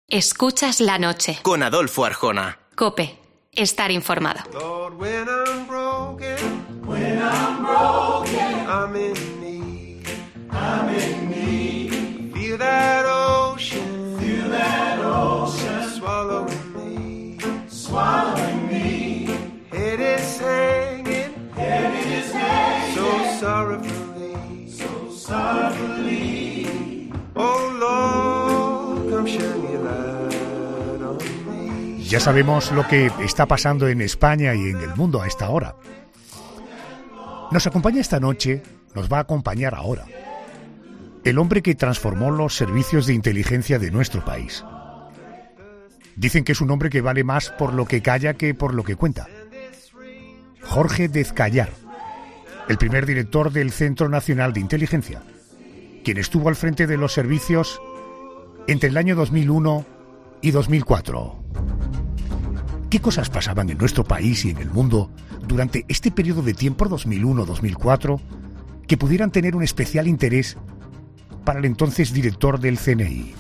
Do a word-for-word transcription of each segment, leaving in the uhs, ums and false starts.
Escuchas la noche. Con Adolfo Arjona. COPE. Estar informado. Lord, when I'm broken, when I'm broken, I'm in need, I'm in need. Feel that ocean, feel that ocean, swallowing me, swallowing me. Head is hanging, head is hanging, so sorrowfully, so sorrowfully. Oh Lord, come shine your light on me. Ya sabemos lo que está pasando en España y en el mundo a esta hora. Nos acompaña esta noche, nos va a acompañar ahora, el hombre que transformó los servicios de inteligencia de nuestro país. Dicen que es un hombre que vale más por lo que calla que por lo que cuenta. Jorge Dezcayar, el primer director del Centro Nacional de Inteligencia, quien estuvo al frente de los servicios entre el año dos mil uno y dos mil cuatro. ¿Qué cosas pasaban en nuestro país y en el mundo durante este periodo de tiempo, dos mil uno a dos mil cuatro, que pudieran tener un especial interés para el entonces director del C N I?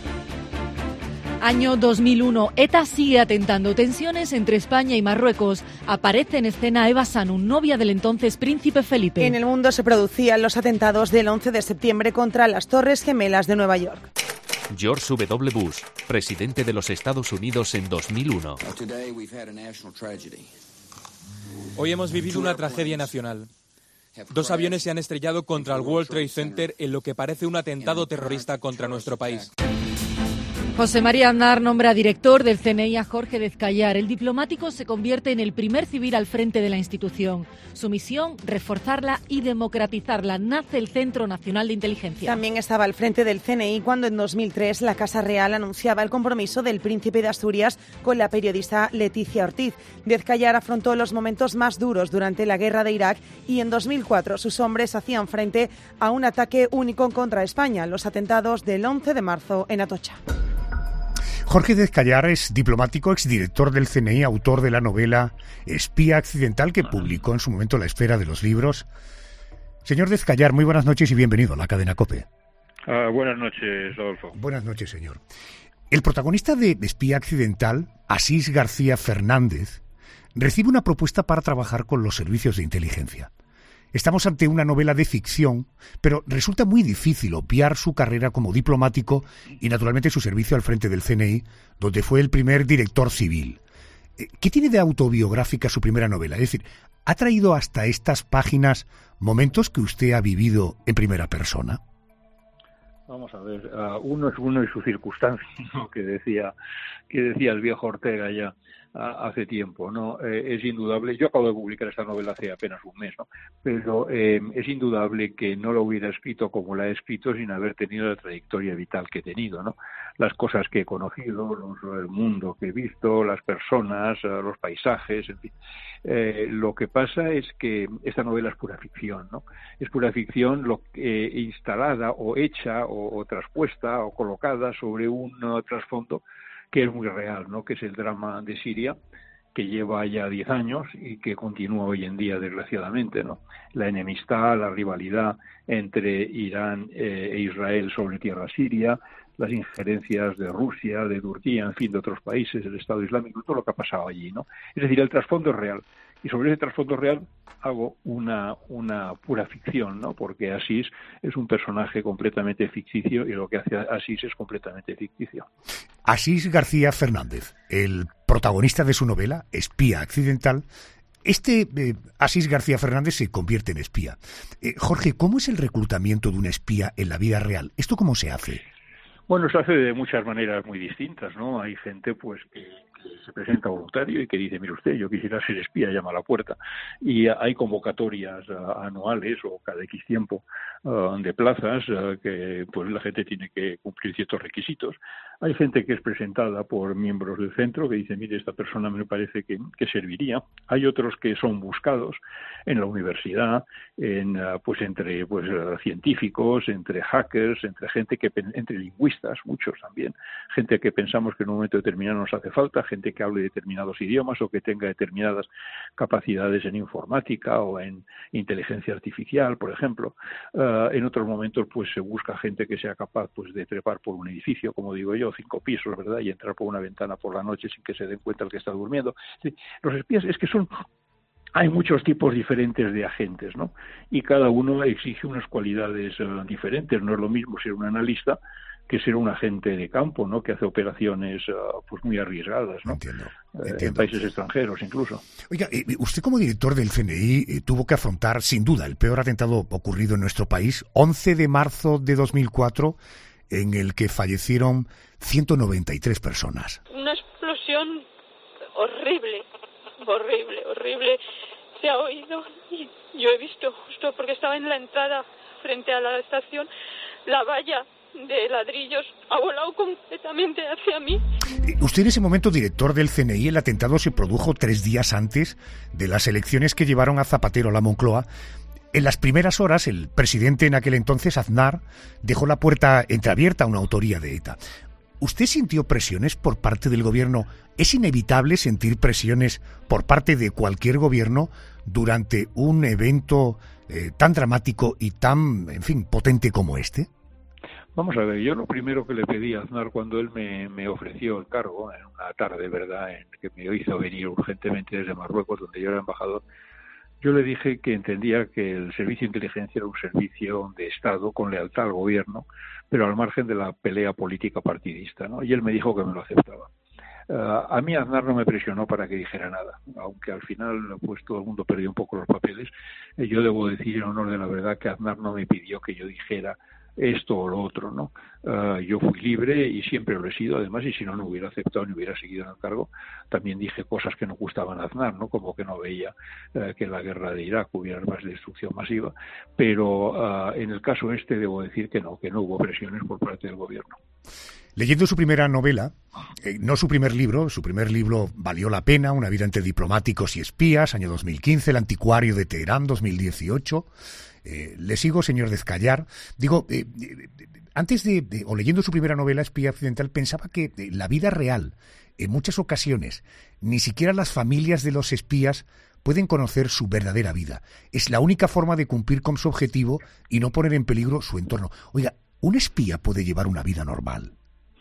Año dos mil uno. ETA sigue atentando. Tensiones entre España y Marruecos. Aparece en escena Eva Sanun, novia del entonces príncipe Felipe. En el mundo se producían los atentados del once de septiembre contra las Torres Gemelas de Nueva York. George W. Bush, presidente de los Estados Unidos en dos mil uno. Hoy hemos vivido una tragedia nacional. Dos aviones se han estrellado contra el World Trade Center en lo que parece un atentado terrorista contra nuestro país. José María Aznar nombra director del C N I a Jorge Dezcayar. El diplomático se convierte en el primer civil al frente de la institución. Su misión, reforzarla y democratizarla. Nace el Centro Nacional de Inteligencia. También estaba al frente del C N I cuando en dos mil tres la Casa Real anunciaba el compromiso del príncipe de Asturias con la periodista Leticia Ortiz. Dezcayar afrontó los momentos más duros durante la guerra de Irak y en dos mil cuatro sus hombres hacían frente a un ataque único contra España, los atentados del once de marzo en Atocha. Jorge Dezcayar es diplomático, exdirector del C N I, autor de la novela Espía Accidental, que publicó en su momento La Esfera de los Libros. Señor Dezcayar, muy buenas noches y bienvenido a la cadena COPE. Uh, buenas noches, Adolfo. Buenas noches, señor. El protagonista de Espía Accidental, Asís García Fernández, recibe una propuesta para trabajar con los servicios de inteligencia. Estamos ante una novela de ficción, pero resulta muy difícil obviar su carrera como diplomático y naturalmente su servicio al frente del C N I, donde fue el primer director civil. ¿Qué tiene de autobiográfica su primera novela? Es decir, ¿ha traído hasta estas páginas momentos que usted ha vivido en primera persona? Vamos a ver, uh, uno es uno y su circunstancia, ¿no? que decía que decía el viejo Ortega ya uh, hace tiempo, ¿no? Eh, es indudable, yo acabo de publicar esta novela hace apenas un mes, ¿no? Pero eh, es indudable que no lo hubiera escrito como la he escrito sin haber tenido la trayectoria vital que he tenido, ¿no? Las cosas que he conocido, los, el mundo que he visto, las personas, uh, los paisajes, en fin. Eh, lo que pasa es que esta novela es pura ficción, ¿no? Es pura ficción lo que, eh, instalada o hecha o, o traspuesta o colocada sobre un uh, trasfondo que es muy real, ¿no? Que es el drama de Siria, que lleva ya diez años y que continúa hoy en día, desgraciadamente, ¿no? La enemistad, la rivalidad entre Irán eh, e Israel sobre tierra siria, las injerencias de Rusia, de Turquía, en fin, de otros países, el Estado Islámico, todo lo que ha pasado allí, ¿no? Es decir, el trasfondo es real. Y sobre ese trasfondo real hago una una pura ficción, ¿no? Porque Asís es un personaje completamente ficticio y lo que hace Asís es completamente ficticio. Asís García Fernández, el protagonista de su novela, Espía Accidental. Este eh, Asís García Fernández se convierte en espía. Eh, Jorge, ¿cómo es el reclutamiento de un espía en la vida real? ¿Esto cómo se hace? Bueno, se hace de muchas maneras muy distintas, ¿no? Hay gente, pues, que, que se presenta voluntario y que dice, mire usted, yo quisiera ser espía, llama a la puerta. Y hay convocatorias uh, anuales o cada X tiempo uh, de plazas uh, que, pues, la gente tiene que cumplir ciertos requisitos. Hay gente que es presentada por miembros del centro que dice, mire, esta persona me parece que, que serviría. Hay otros que son buscados en la universidad, en uh, pues entre pues uh, científicos, entre hackers, entre gente que entre lingüistas, muchos también, gente que pensamos que en un momento determinado nos hace falta, gente que hable determinados idiomas o que tenga determinadas capacidades en informática o en inteligencia artificial, por ejemplo. Uh, en otros momentos pues se busca gente que sea capaz pues de trepar por un edificio, como digo yo, cinco pisos, ¿verdad? Y entrar por una ventana por la noche sin que se den cuenta el que está durmiendo. Sí, los espías es que son... Hay muchos tipos diferentes de agentes, ¿no? Y cada uno exige unas cualidades uh, diferentes. No es lo mismo ser un analista que ser un agente de campo, ¿no? Que hace operaciones uh, pues muy arriesgadas, ¿no? Entiendo, eh, entiendo. En países extranjeros, incluso. Oiga, usted como director del C N I eh, tuvo que afrontar, sin duda, el peor atentado ocurrido en nuestro país, once de marzo de dos mil cuatro, en el que fallecieron ciento noventa y tres personas. Una explosión horrible. Horrible, horrible. Se ha oído y yo he visto justo porque estaba en la entrada frente a la estación, la valla de ladrillos ha volado completamente hacia mí. Usted en ese momento, director del C N I, el atentado se produjo tres días antes de las elecciones que llevaron a Zapatero a la Moncloa. En las primeras horas, el presidente en aquel entonces, Aznar, dejó la puerta entreabierta a una autoría de ETA. ¿Usted sintió presiones por parte del gobierno? ¿Es inevitable sentir presiones por parte de cualquier gobierno durante un evento eh, tan dramático y tan, en fin, potente como este? Vamos a ver, yo lo primero que le pedí a Aznar cuando él me, me ofreció el cargo, en una tarde, ¿verdad?, en que me hizo venir urgentemente desde Marruecos, donde yo era embajador, yo le dije que entendía que el servicio de inteligencia era un servicio de Estado con lealtad al gobierno, pero al margen de la pelea política partidista, ¿no? Y él me dijo que me lo aceptaba. Uh, a mí Aznar no me presionó para que dijera nada, aunque al final pues todo el mundo perdió un poco los papeles. Eh, yo debo decir en honor de la verdad que Aznar no me pidió que yo dijera esto o lo otro, ¿no? Uh, yo fui libre y siempre lo he sido, además, y si no, no hubiera aceptado ni hubiera seguido en el cargo. También dije cosas que no gustaban a Aznar, ¿no? Como que no veía uh, que en la guerra de Irak hubiera más destrucción masiva, pero uh, en el caso este debo decir que no, que no hubo presiones por parte del gobierno. Leyendo su primera novela, eh, no su primer libro, su primer libro Valió la pena, Una vida entre diplomáticos y espías, año dos mil quince, El anticuario de Teherán, dos mil dieciocho. Eh, le sigo, señor Descallar. Digo, eh, eh, antes de, de, o leyendo su primera novela, Espía Occidental, pensaba que eh, la vida real, en muchas ocasiones, ni siquiera las familias de los espías pueden conocer su verdadera vida. Es la única forma de cumplir con su objetivo y no poner en peligro su entorno. Oiga, ¿un espía puede llevar una vida normal?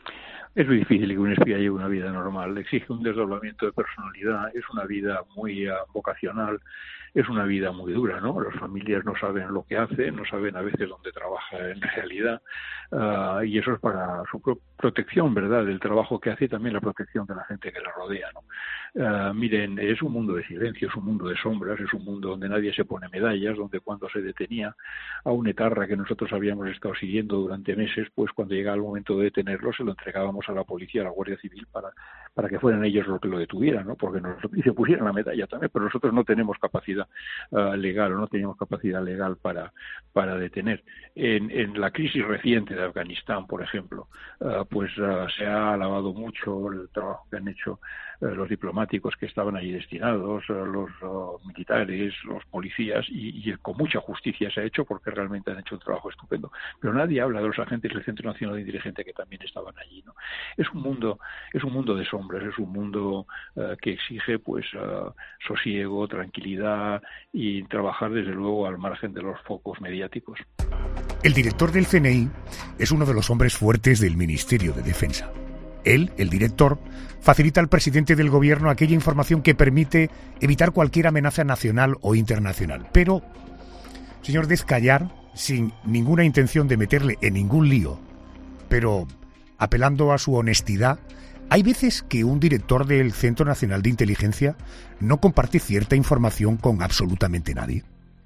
Es muy difícil que un espía lleve una vida normal. Exige un desdoblamiento de personalidad, es una vida muy uh, vocacional, es una vida muy dura, ¿no? Las familias no saben lo que hacen, no saben a veces dónde trabaja en realidad, uh, y eso es para su pro- protección, ¿verdad?, del trabajo que hace y también la protección de la gente que la rodea, ¿no? Uh, miren, es un mundo de silencio, es un mundo de sombras, es un mundo donde nadie se pone medallas, donde cuando se detenía a un etarra que nosotros habíamos estado siguiendo durante meses, pues cuando llegaba el momento de detenerlo se lo entregábamos a la policía, a la Guardia Civil, para para que fueran ellos los que lo detuvieran, ¿no? Porque nosotros, y se pusieran la medalla también, pero nosotros no tenemos capacidad uh, legal, o no teníamos capacidad legal para para detener. En, en la crisis reciente de Afganistán, por ejemplo, uh, pues uh, se ha alabado mucho el trabajo que han hecho uh, los diplomáticos que estaban allí destinados, uh, los uh, militares, los policías, y, y con mucha justicia se ha hecho porque realmente han hecho un trabajo estupendo. Pero nadie habla de los agentes del Centro Nacional de Inteligencia que también estaban allí, ¿no? Es un mundo, es un mundo de sombras, es un mundo uh, que exige pues uh, sosiego, tranquilidad y trabajar desde luego al margen de los focos mediáticos. El director del C N I es uno de los hombres fuertes del Ministerio de Defensa. Él, el director, facilita al presidente del gobierno aquella información que permite evitar cualquier amenaza nacional o internacional. Pero, señor Descallar, sin ninguna intención de meterle en ningún lío, pero apelando a su honestidad, hay veces que un director del Centro Nacional de Inteligencia no comparte cierta información con absolutamente nadie.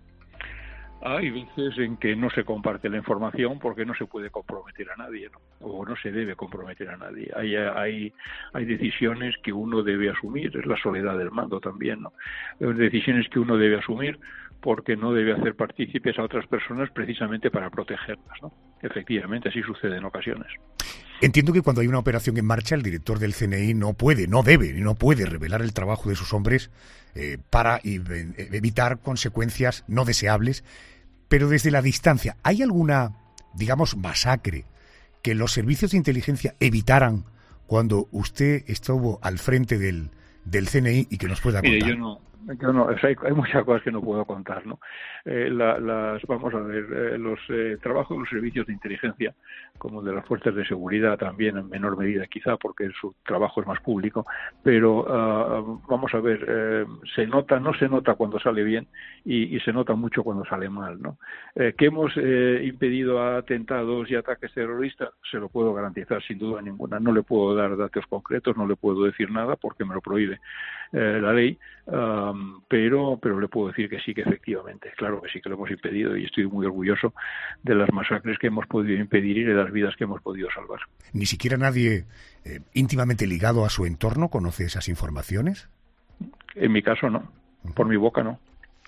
Hay veces en que no se comparte la información porque no se puede comprometer a nadie, ¿no? O no se debe comprometer a nadie. Hay, hay, hay decisiones que uno debe asumir, es la soledad del mando también, ¿no? Hay decisiones que uno debe asumir porque no debe hacer partícipes a otras personas precisamente para protegerlas, ¿no? Efectivamente, así sucede en ocasiones. Entiendo que cuando hay una operación en marcha, el director del C N I no puede, no debe, no puede revelar el trabajo de sus hombres eh, para evitar consecuencias no deseables. Pero desde la distancia, ¿hay alguna, digamos, masacre que los servicios de inteligencia evitaran cuando usted estuvo al frente del, del C N I y que nos pueda contar. Mire, yo no, yo no, o sea, hay, hay muchas cosas que no puedo contar, ¿no? Eh, la, las, vamos a ver, eh, los eh, trabajos de los servicios de inteligencia, como de las fuerzas de seguridad también, en menor medida quizá, porque su trabajo es más público, pero uh, vamos a ver, eh, se nota, no se nota cuando sale bien y, y se nota mucho cuando sale mal, ¿no? Eh, que hemos eh, impedido atentados y ataques terroristas, se lo puedo garantizar sin duda ninguna. No le puedo dar datos concretos, no le puedo decir nada porque me lo prohíbe eh, la ley, um, pero pero le puedo decir que sí, que efectivamente, claro que sí que lo hemos impedido y estoy muy orgulloso de las masacres que hemos podido impedir y de las vidas que hemos podido salvar. ¿Ni siquiera nadie eh, íntimamente ligado a su entorno conoce esas informaciones? En mi caso no, por mi boca no.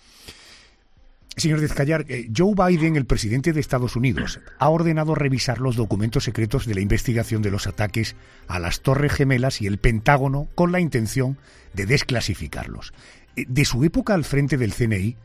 Señor Dezcayar, eh, Joe Biden, el presidente de Estados Unidos, ha ordenado revisar los documentos secretos de la investigación de los ataques a las Torres Gemelas y el Pentágono con la intención de desclasificarlos. Eh, de su época al frente del C N I,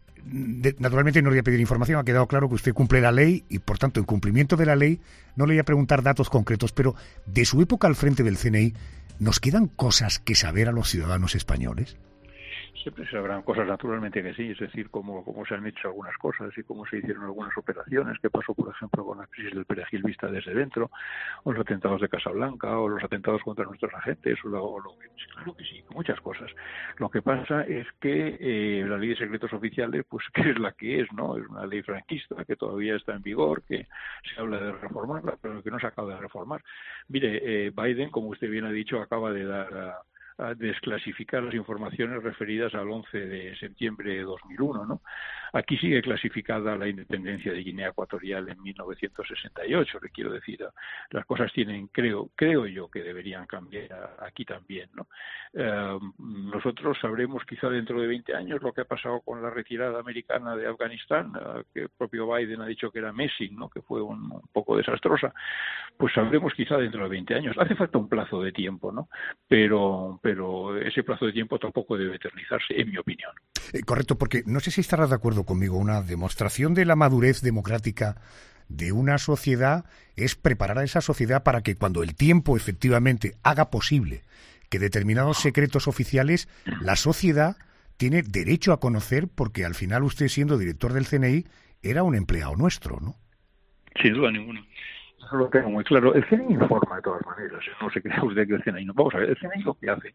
de, naturalmente no le voy a pedir información, ha quedado claro que usted cumple la ley y, por tanto, en cumplimiento de la ley, no le voy a preguntar datos concretos, pero de su época al frente del C N I, ¿nos quedan cosas que saber a los ciudadanos españoles? Siempre se sabrán cosas, naturalmente que sí, es decir, cómo, cómo se han hecho algunas cosas y cómo se hicieron algunas operaciones, qué pasó, por ejemplo, con la crisis del Perejil vista desde dentro, o los atentados de Casablanca, o los atentados contra nuestros agentes, o lo, o lo que, claro que sí, muchas cosas. Lo que pasa es que eh, la ley de secretos oficiales, pues que es la que es, ¿no? Es una ley franquista que todavía está en vigor, que se habla de reformarla, pero que no se acaba de reformar. Mire, eh, Biden, como usted bien ha dicho, acaba de dar a a desclasificar las informaciones referidas al once de septiembre de dos mil uno, ¿no? Aquí sigue clasificada la independencia de Guinea Ecuatorial en mil novecientos sesenta y ocho, le quiero decir, las cosas tienen, creo, creo yo que deberían cambiar aquí también, ¿no? Eh, nosotros sabremos quizá dentro de veinte años lo que ha pasado con la retirada americana de Afganistán, eh, que el propio Biden ha dicho que era Messing, ¿no? Que fue un, un poco desastrosa, pues sabremos quizá dentro de veinte años. Hace falta un plazo de tiempo, ¿no? Pero pero ese plazo de tiempo tampoco debe eternizarse, en mi opinión. Eh, correcto, porque no sé si estarás de acuerdo conmigo, una demostración de la madurez democrática de una sociedad es preparar a esa sociedad para que cuando el tiempo efectivamente haga posible que determinados secretos oficiales, la sociedad tiene derecho a conocer, porque al final usted, siendo director del C N I, era un empleado nuestro, ¿no? Sin duda ninguna. Eso lo tengo muy claro. El C N I informa de todas maneras. No se crea usted que el C N I no. Vamos a ver, el C N I lo que hace,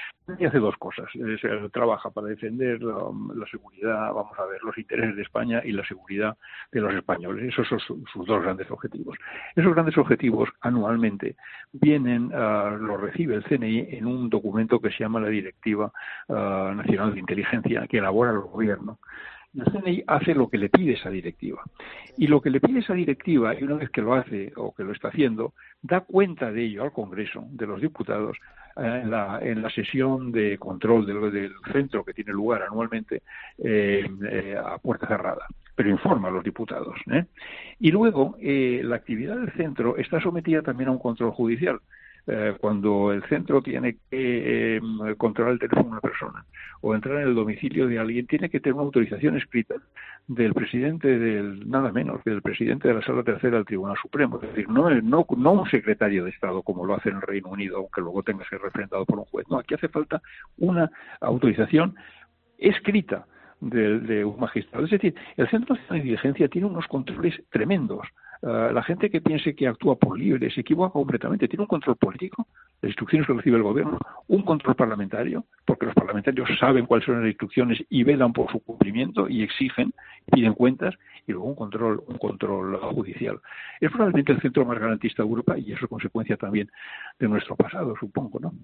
y hace dos cosas. Es, eh, trabaja para defender la, la seguridad, vamos a ver, los intereses de España y la seguridad de los españoles. Esos son sus, sus dos grandes objetivos. Esos grandes objetivos anualmente vienen, uh, los recibe el C N I en un documento que se llama la Directiva uh, Nacional de Inteligencia, que elabora el gobierno. El C N I hace lo que le pide esa directiva. Y lo que le pide esa directiva, y una vez que lo hace o que lo está haciendo, da cuenta de ello al Congreso, de los diputados, eh, en, la, en la sesión de control del, del centro que tiene lugar anualmente eh, eh, a puerta cerrada. Pero informa a los diputados, ¿eh? Y luego, eh, la actividad del centro está sometida también a un control judicial. Eh, cuando el centro tiene que eh, controlar el teléfono de una persona o entrar en el domicilio de alguien, tiene que tener una autorización escrita del presidente del, nada menos que del presidente de la Sala Tercera del Tribunal Supremo. Es decir, no, no, no un secretario de Estado como lo hace en el Reino Unido, aunque luego tenga que ser refrendado por un juez. No, aquí hace falta una autorización escrita de, de un magistrado. Es decir, el Centro Nacional de Inteligencia tiene unos controles tremendos. Uh, la gente que piense que actúa por libre se equivoca completamente. Tiene un control político, las instrucciones que recibe el gobierno, un control parlamentario, porque los parlamentarios saben cuáles son las instrucciones y velan por su cumplimiento y exigen, piden cuentas, y luego un control, un control judicial. Es probablemente el centro más garantista de Europa y eso es consecuencia también de nuestro pasado, supongo, ¿no?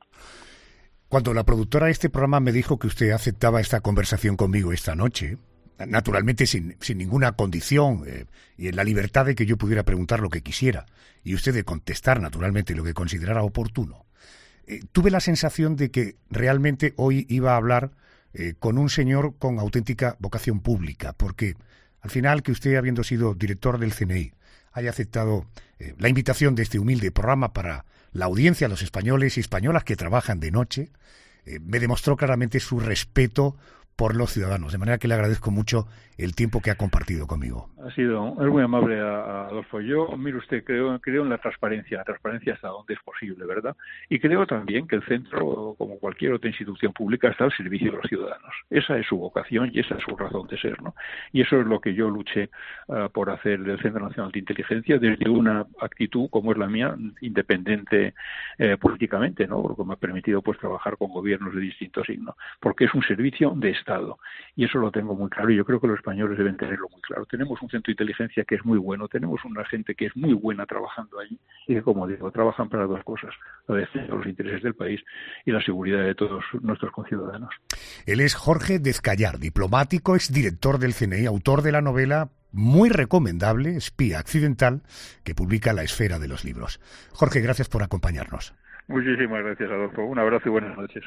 Cuando la productora de este programa me dijo que usted aceptaba esta conversación conmigo esta noche, naturalmente sin, sin ninguna condición eh, y en la libertad de que yo pudiera preguntar lo que quisiera y usted de contestar naturalmente lo que considerara oportuno, eh, tuve la sensación de que realmente hoy iba a hablar eh, con un señor con auténtica vocación pública, porque al final que usted, habiendo sido director del C N I, haya aceptado eh, la invitación de este humilde programa para la audiencia, los españoles y españolas que trabajan de noche, eh, me demostró claramente su respeto por los ciudadanos. De manera que le agradezco mucho el tiempo que ha compartido conmigo. Ha sido, es muy amable, a, a Adolfo. Yo, mire usted, creo, creo en la transparencia, la transparencia hasta donde es posible, ¿verdad? Y creo también que el centro, como cualquier otra institución pública, está al servicio de los ciudadanos. Esa es su vocación y esa es su razón de ser, ¿no? Y eso es lo que yo luché uh, por hacer del Centro Nacional de Inteligencia desde una actitud, como es la mía, independiente eh, políticamente, ¿no? Porque me ha permitido pues trabajar con gobiernos de distintos signos, porque es un servicio de Estado. Y eso lo tengo muy claro y yo creo que los españoles deben tenerlo muy claro. Tenemos un centro de inteligencia que es muy bueno, tenemos una gente que es muy buena trabajando allí y que, como digo, trabajan para dos cosas: la defensa de los intereses del país y la seguridad de todos nuestros conciudadanos. Él es Jorge Dezcayar, diplomático, exdirector del C N I, autor de la novela muy recomendable, Espía Accidental, que publica La Esfera de los Libros. Jorge, gracias por acompañarnos. Muchísimas gracias, Adolfo. Un abrazo y buenas noches.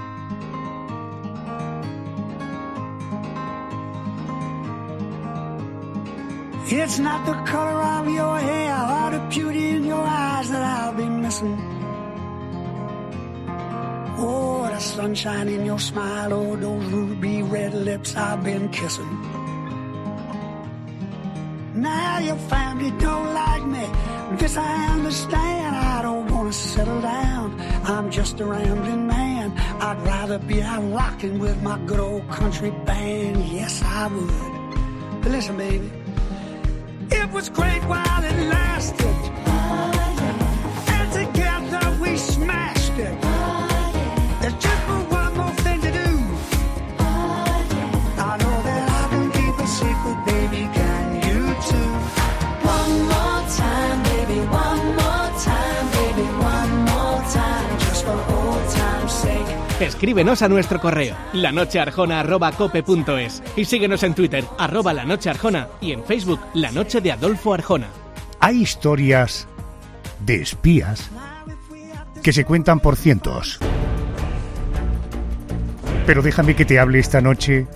It's not the color of your hair or the beauty in your eyes that I'll be missing. Oh, the sunshine in your smile, oh, those ruby red lips I've been kissing. Now your family don't like me, this I understand. I don't want to settle down, I'm just a rambling man. I'd rather be out rocking with my good old country band. Yes, I would. But listen, baby, it was great while it lasted. Oh, yeah. And together we smashed it. Oh, yeah. There's just one more thing to do. Oh, yeah. I know that I can keep a secret, baby, can you too? One more time, baby, one more time, baby, one more time, just for old time's sake. Escríbenos a nuestro correo lanochearjona arroba cope punto es y síguenos en Twitter arroba lanochearjona y en Facebook La Noche de Adolfo Arjona. Hay historias de espías que se cuentan por cientos. Pero déjame que te hable esta noche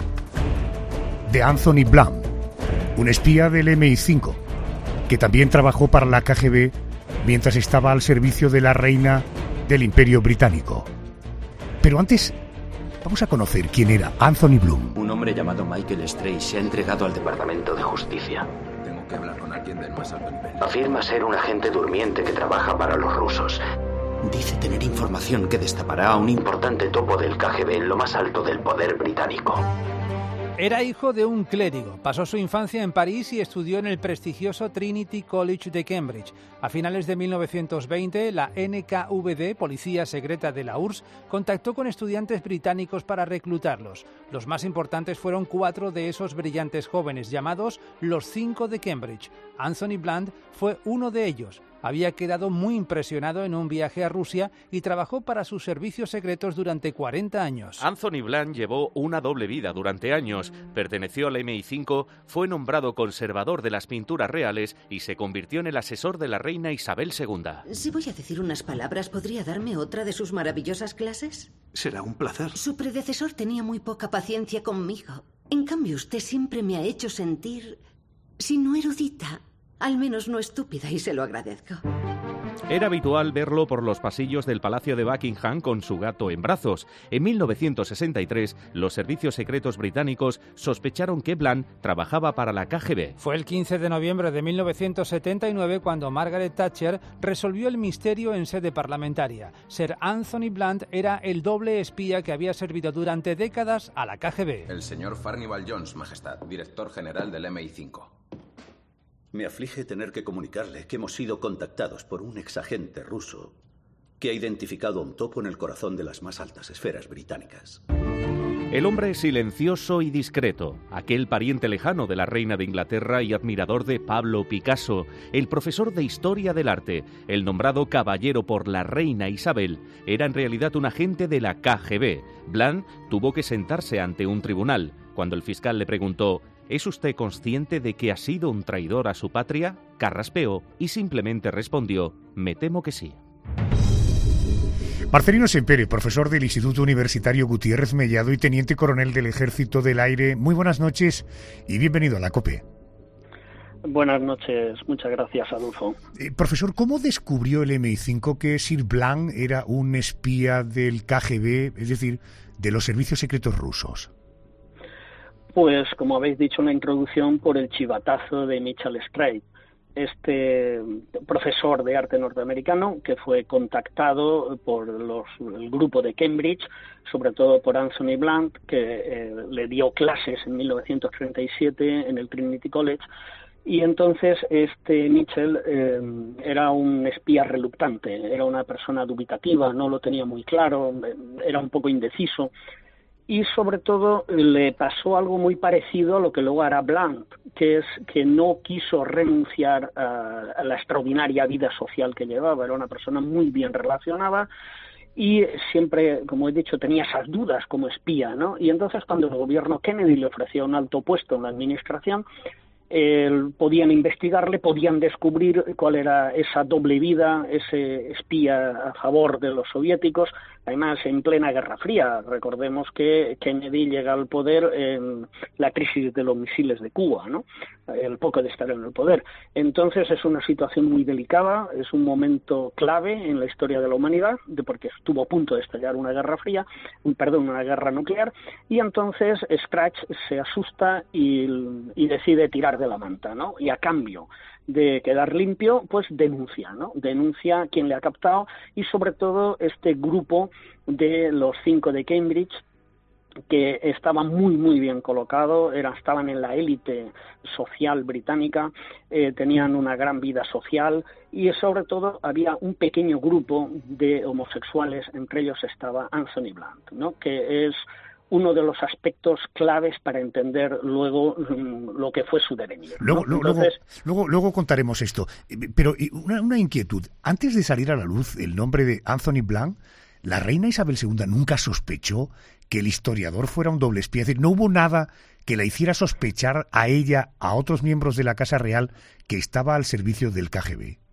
de Anthony Blunt, un espía del eme i cinco, que también trabajó para la K G B mientras estaba al servicio de la reina del Imperio Británico. Pero antes, vamos a conocer quién era Anthony Blunt. Un hombre llamado Michael Stray se ha entregado al Departamento de Justicia. Tengo que hablar con alguien del más alto nivel. Afirma ser un agente durmiente que trabaja para los rusos. Dice tener información que destapará a un importante topo del K G B en lo más alto del poder británico. Era hijo de un clérigo, pasó su infancia en París y estudió en el prestigioso Trinity College de Cambridge. A finales de mil novecientos veinte, la N K V D, policía secreta de la U R S S, contactó con estudiantes británicos para reclutarlos. Los más importantes fueron cuatro de esos brillantes jóvenes, llamados los Cinco de Cambridge. Anthony Blunt fue uno de ellos. Había quedado muy impresionado en un viaje a Rusia y trabajó para sus servicios secretos durante cuarenta años. Anthony Blunt llevó una doble vida durante años. Perteneció al eme i cinco, fue nombrado conservador de las pinturas reales y se convirtió en el asesor de la reina Isabel segunda. Si voy a decir unas palabras, ¿podría darme otra de sus maravillosas clases? Será un placer. Su predecesor tenía muy poca paciencia conmigo. En cambio, usted siempre me ha hecho sentir, si no erudita, al menos no estúpida, y se lo agradezco. Era habitual verlo por los pasillos del Palacio de Buckingham con su gato en brazos. En mil novecientos sesenta y tres, los servicios secretos británicos sospecharon que Blunt trabajaba para la K G B. Fue el quince de noviembre de mil novecientos setenta y nueve cuando Margaret Thatcher resolvió el misterio en sede parlamentaria. Sir Anthony Blunt era el doble espía que había servido durante décadas a la K G B. El señor Furnival Jones, Majestad, director general del eme i cinco. Me aflige tener que comunicarle que hemos sido contactados por un exagente ruso que ha identificado a un topo en el corazón de las más altas esferas británicas. El hombre silencioso y discreto, aquel pariente lejano de la reina de Inglaterra y admirador de Pablo Picasso, el profesor de Historia del Arte, el nombrado caballero por la reina Isabel, era en realidad un agente de la K G B. Blunt tuvo que sentarse ante un tribunal. Cuando el fiscal le preguntó: ¿es usted consciente de que ha sido un traidor a su patria?, carraspeó y simplemente respondió: me temo que sí. Marcelino Sempere, profesor del Instituto Universitario Gutiérrez Mellado y teniente coronel del Ejército del Aire. Muy buenas noches y bienvenido a la COPE. Buenas noches, muchas gracias, Adolfo. Eh, profesor, ¿cómo descubrió el eme i cinco que Sir Blunt era un espía del K G B, es decir, de los servicios secretos rusos? Pues, como habéis dicho en la introducción, por el chivatazo de Mitchell Straight, este profesor de arte norteamericano que fue contactado por los, el grupo de Cambridge, sobre todo por Anthony Blunt, que eh, le dio clases en mil novecientos treinta y siete en el Trinity College. Y entonces este Mitchell eh, era un espía reluctante, era una persona dubitativa, no lo tenía muy claro, era un poco indeciso. Y sobre todo le pasó algo muy parecido a lo que luego hará Blunt, que es que no quiso renunciar a, a la extraordinaria vida social que llevaba. Era una persona muy bien relacionada y siempre, como he dicho, tenía esas dudas como espía, ¿no? Y entonces cuando el gobierno Kennedy le ofreció un alto puesto en la administración, Eh, podían investigarle, podían descubrir cuál era esa doble vida, ese espía a favor de los soviéticos, además en plena Guerra Fría. Recordemos que Kennedy llega al poder en la crisis de los misiles de Cuba, ¿no? El poco de estar en el poder. Entonces es una situación muy delicada, es un momento clave en la historia de la humanidad, de porque estuvo a punto de estallar una Guerra Fría, perdón, una guerra nuclear, y entonces Scratch se asusta y, y decide tirar de la manta, ¿no? Y a cambio de quedar limpio, pues denuncia, ¿no? Denuncia quién le ha captado y sobre todo este grupo de los cinco de Cambridge, que estaba muy muy bien colocado, eran, estaban en la élite social británica, eh, tenían una gran vida social y sobre todo había un pequeño grupo de homosexuales, entre ellos estaba Anthony Blunt, ¿no? Que es uno de los aspectos claves para entender luego um, lo que fue su devenir, ¿no? Luego, luego, Entonces, luego, luego contaremos esto. Pero una, una inquietud. Antes de salir a la luz el nombre de Anthony Blunt, la reina Isabel segunda nunca sospechó que el historiador fuera un doble espía. Es decir, no hubo nada que la hiciera sospechar a ella, a otros miembros de la Casa Real, que estaba al servicio del K G B.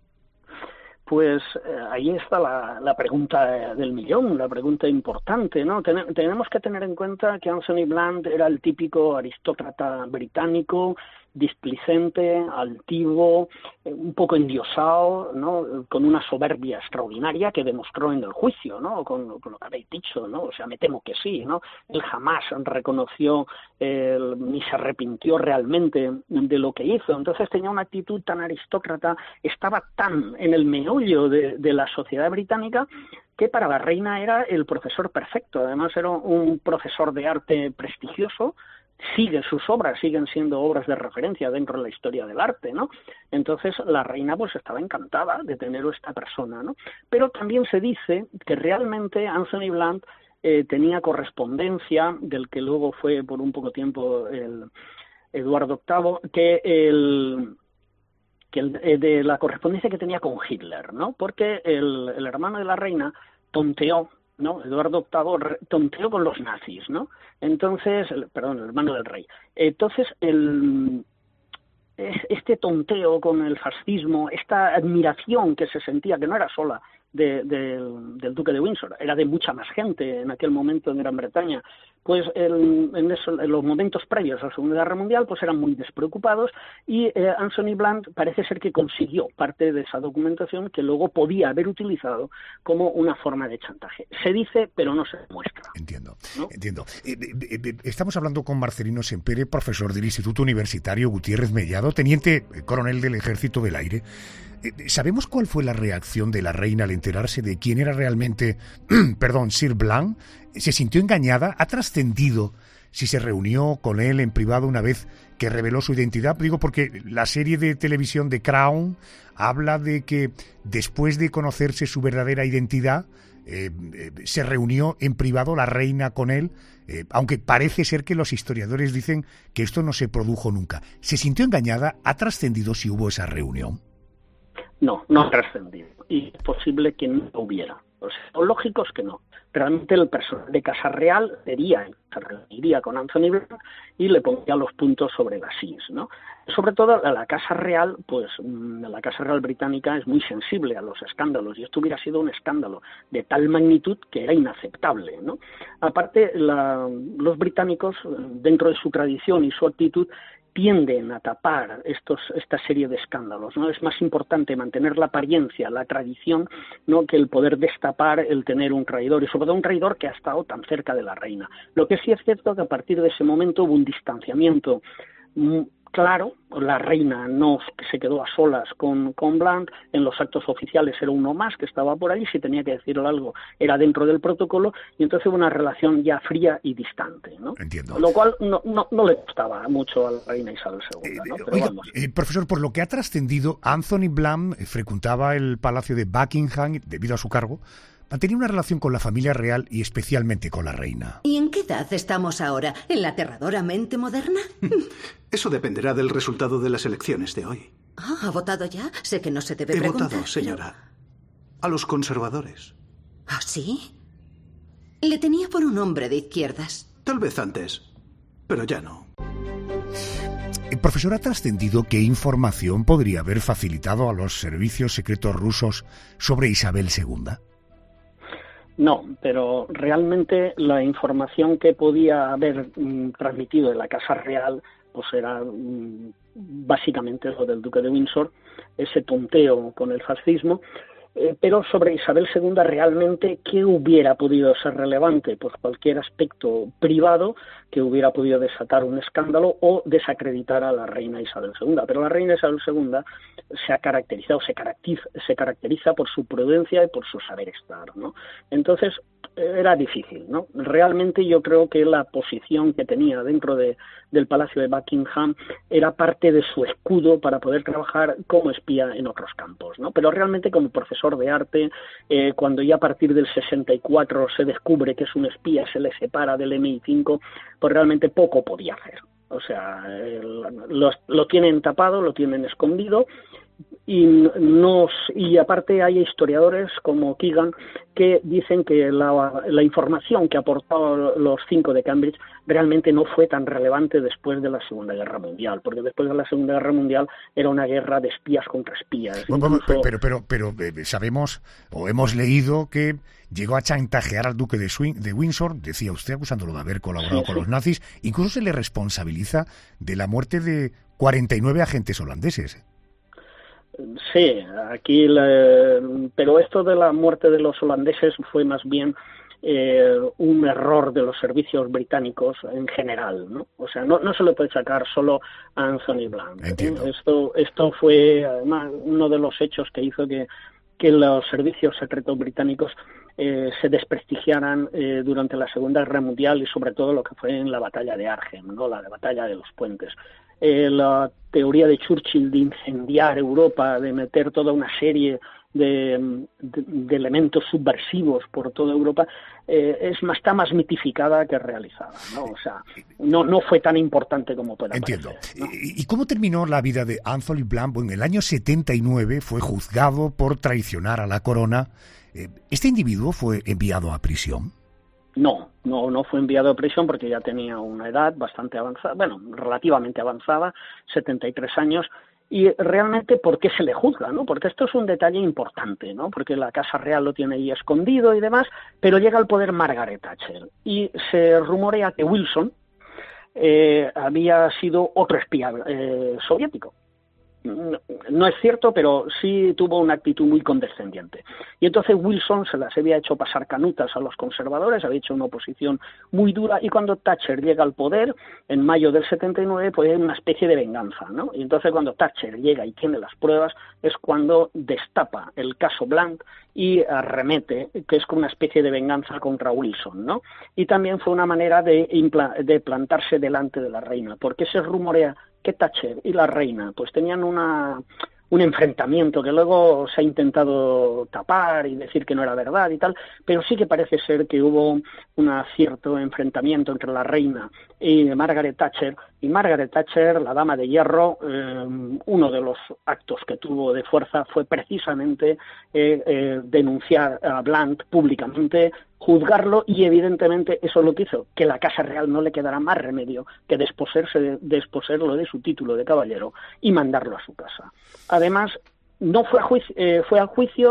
Pues eh, ahí está la, la pregunta del millón, la pregunta importante, ¿no? Ten, tenemos que tener en cuenta que Anthony Blunt era el típico aristócrata británico, displicente, altivo, eh, un poco endiosado, ¿no? Con una soberbia extraordinaria que demostró en el juicio, ¿no? Con, con lo que habéis dicho, ¿no? O sea, me temo que sí, ¿no? Él jamás reconoció eh, ni se arrepintió realmente de lo que hizo. Entonces tenía una actitud tan aristócrata, estaba tan en el meollo de, de la sociedad británica que para la reina era el profesor perfecto. Además era un profesor de arte prestigioso. Sigue sus obras, siguen siendo obras de referencia dentro de la historia del arte, ¿no? Entonces la reina pues estaba encantada de tener a esta persona, ¿no? Pero también se dice que realmente Anthony Blunt eh, tenía correspondencia, del que luego fue por un poco tiempo el Eduardo octavo, que el que el, eh, de la correspondencia que tenía con Hitler, ¿no? Porque el, el hermano de la reina tonteó, ¿no? Eduardo octavo tonteó con los nazis, ¿no? Entonces, el, perdón, el hermano del rey. Entonces, el, este tonteo con el fascismo, esta admiración que se sentía, que no era sola de, de, del duque de Windsor, era de mucha más gente en aquel momento en Gran Bretaña, pues el, en, eso, en los momentos previos a la Segunda Guerra Mundial pues eran muy despreocupados y eh, Anthony Blunt parece ser que consiguió parte de esa documentación que luego podía haber utilizado como una forma de chantaje. Se dice, pero no se demuestra. Entiendo, ¿no? entiendo. Eh, eh, eh, estamos hablando con Marcelino Sempere, profesor del Instituto Universitario Gutiérrez Mellado, teniente coronel del Ejército del Aire. ¿Sabemos cuál fue la reacción de la reina al enterarse de quién era realmente, perdón, Sir Blunt? ¿Se sintió engañada? ¿Ha trascendido si se reunió con él en privado una vez que reveló su identidad? Digo porque la serie de televisión de Crown habla de que después de conocerse su verdadera identidad, eh, eh, se reunió en privado la reina con él, eh, aunque parece ser que los historiadores dicen que esto no se produjo nunca. ¿Se sintió engañada? ¿Ha trascendido si hubo esa reunión? No, no ha trascendido. Y es posible que no hubiera. O sea, lo lógico es que no. Realmente el personal de Casa Real sería, se reuniría con Anthony Blunt y le pondría los puntos sobre las is, ¿no? Sobre todo la, la Casa Real, pues la Casa Real británica es muy sensible a los escándalos y esto hubiera sido un escándalo de tal magnitud que era inaceptable, ¿no? Aparte, la, los británicos, dentro de su tradición y su actitud, tienden a tapar estos, esta serie de escándalos, ¿no? Es más importante mantener la apariencia, la tradición, ¿no?, que el poder destapar el tener un traidor, y sobre todo un traidor que ha estado tan cerca de la reina. Lo que sí es cierto que a partir de ese momento hubo un distanciamiento mm, claro, la reina no se quedó a solas con, con Blunt, en los actos oficiales era uno más que estaba por ahí, si tenía que decir algo era dentro del protocolo, y entonces hubo una relación ya fría y distante, ¿no? Entiendo. Lo cual no, no, no le gustaba mucho a la reina Isabel segunda, ¿no? Pero Oiga, vamos. eh, profesor, por lo que ha trascendido, Anthony Blunt eh, frecuentaba el Palacio de Buckingham debido a su cargo. Mantenía una relación con la familia real y especialmente con la reina. ¿Y en qué edad estamos ahora? ¿En la aterradora mente moderna? Eso dependerá del resultado de las elecciones de hoy. Ah, ¿ha votado ya? Sé que no se debe He preguntar. votado, señora. A los conservadores. ¿Ah, sí? Le tenía por un hombre de izquierdas. Tal vez antes, pero ya no. El profesor, ha trascendido qué información podría haber facilitado a los servicios secretos rusos sobre Isabel segunda. No, pero realmente la información que podía haber mm, transmitido de la Casa Real pues era mm, básicamente lo del Duque de Windsor, ese tonteo con el fascismo, eh, pero sobre Isabel segunda realmente, ¿qué hubiera podido ser relevante? Pues cualquier aspecto privado que hubiera podido desatar un escándalo o desacreditar a la reina Isabel segunda. Pero la reina Isabel segunda se ha caracterizado, se caracteriza, se caracteriza por su prudencia y por su saber estar, ¿no? Entonces era difícil, ¿no? Realmente yo creo que la posición que tenía dentro de, del Palacio de Buckingham era parte de su escudo para poder trabajar como espía en otros campos, ¿no? Pero realmente como profesor de arte, eh, cuando ya a partir del sesenta y cuatro se descubre que es un espía, se le separa del eme i cinco, pues realmente poco podía hacer. O sea, el, lo, lo tienen tapado, lo tienen escondido, y nos y aparte hay historiadores como Keegan que dicen que la, la información que aportaron los cinco de Cambridge realmente no fue tan relevante después de la Segunda Guerra Mundial, porque después de la Segunda Guerra Mundial era una guerra de espías contra espías. Bueno, Incluso... pero pero pero, pero eh, sabemos o hemos leído que llegó a chantajear al duque de, Swing, de Windsor, decía usted, acusándolo de haber colaborado sí, con sí. los nazis. Incluso se le responsabiliza de la muerte de cuarenta y nueve agentes holandeses. Sí, aquí, la, pero esto de la muerte de los holandeses fue más bien eh, un error de los servicios británicos en general, ¿no? O sea, no, no se le puede sacar solo a Anthony Blunt. Entiendo. ¿eh? Esto, esto fue además uno de los hechos que hizo que, que los servicios secretos británicos eh, se desprestigiaran eh, durante la Segunda Guerra Mundial y sobre todo lo que fue en la batalla de Arnhem, ¿no? La de batalla de los puentes. Eh, la teoría de Churchill de incendiar Europa, de meter toda una serie de, de, de elementos subversivos por toda Europa, eh, es más, está más mitificada que realizada, ¿no? O sea, no, no fue tan importante como puede Entiendo. parecer, ¿no? ¿Y cómo terminó la vida de Anthony Blunt? Bueno, en el año setenta y nueve fue juzgado por traicionar a la corona. ¿Este individuo fue enviado a prisión? No, no, no fue enviado a prisión porque ya tenía una edad bastante avanzada, bueno, relativamente avanzada, setenta y tres años, y realmente ¿por qué se le juzga, no? Porque esto es un detalle importante, ¿no? Porque la Casa Real lo tiene ahí escondido y demás, pero llega al poder Margaret Thatcher y se rumorea que Wilson eh, había sido otro espía eh, soviético. No es cierto, pero sí tuvo una actitud muy condescendiente. Y entonces Wilson se las había hecho pasar canutas a los conservadores, había hecho una oposición muy dura, y cuando Thatcher llega al poder, en mayo del setenta y nueve, pues hay una especie de venganza, ¿no? Y entonces cuando Thatcher llega y tiene las pruebas, es cuando destapa el caso Blunt y arremete, que es como una especie de venganza contra Wilson, ¿no? Y también fue una manera de, impla- de plantarse delante de la reina, porque se rumorea que Thatcher y la reina pues tenían una un enfrentamiento que luego se ha intentado tapar y decir que no era verdad y tal, pero sí que parece ser que hubo un cierto enfrentamiento entre la reina y Margaret Thatcher, y Margaret Thatcher, la dama de hierro, eh, uno de los actos que tuvo de fuerza fue precisamente eh, eh, denunciar a Blunt públicamente, juzgarlo, y evidentemente eso es lo que hizo, que la Casa Real no le quedara más remedio que desposerse de, desposerlo de su título de caballero y mandarlo a su casa. Además, no fue, a juicio, eh, fue al juicio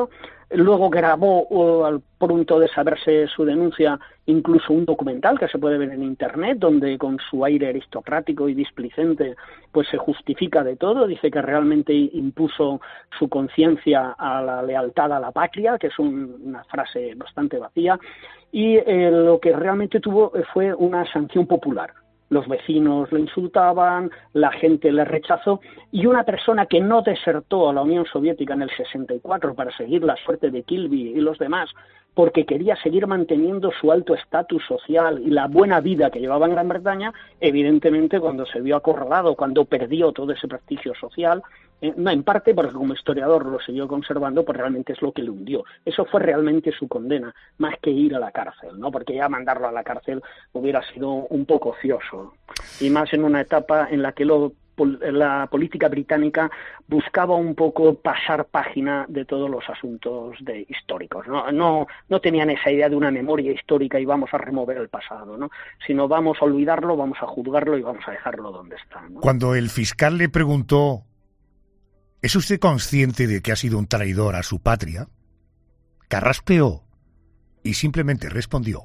Luego grabó, uh, al punto de saberse su denuncia, incluso un documental que se puede ver en Internet, donde con su aire aristocrático y displicente pues se justifica de todo. Dice que realmente impuso su conciencia a la lealtad a la patria, que es un, una frase bastante vacía, y eh, lo que realmente tuvo fue una sanción popular. Los vecinos le insultaban, la gente le rechazó, y una persona que no desertó a la Unión Soviética en el sesenta y cuatro para seguir la suerte de Kilby y los demás, porque quería seguir manteniendo su alto estatus social y la buena vida que llevaba en Gran Bretaña, evidentemente cuando se vio acorralado, cuando perdió todo ese prestigio social, eh, no, en parte porque como historiador lo siguió conservando, pues realmente es lo que le hundió. Eso fue realmente su condena, más que ir a la cárcel, ¿no? Porque ya mandarlo a la cárcel hubiera sido un poco ocioso, y más en una etapa en la que lo la política británica buscaba un poco pasar página de todos los asuntos de históricos, ¿no? No, no tenían esa idea de una memoria histórica y vamos a remover el pasado, ¿no? Sino vamos a olvidarlo, vamos a juzgarlo y vamos a dejarlo donde está, ¿no? Cuando el fiscal le preguntó, ¿es usted consciente de que ha sido un traidor a su patria?, carraspeó y simplemente respondió,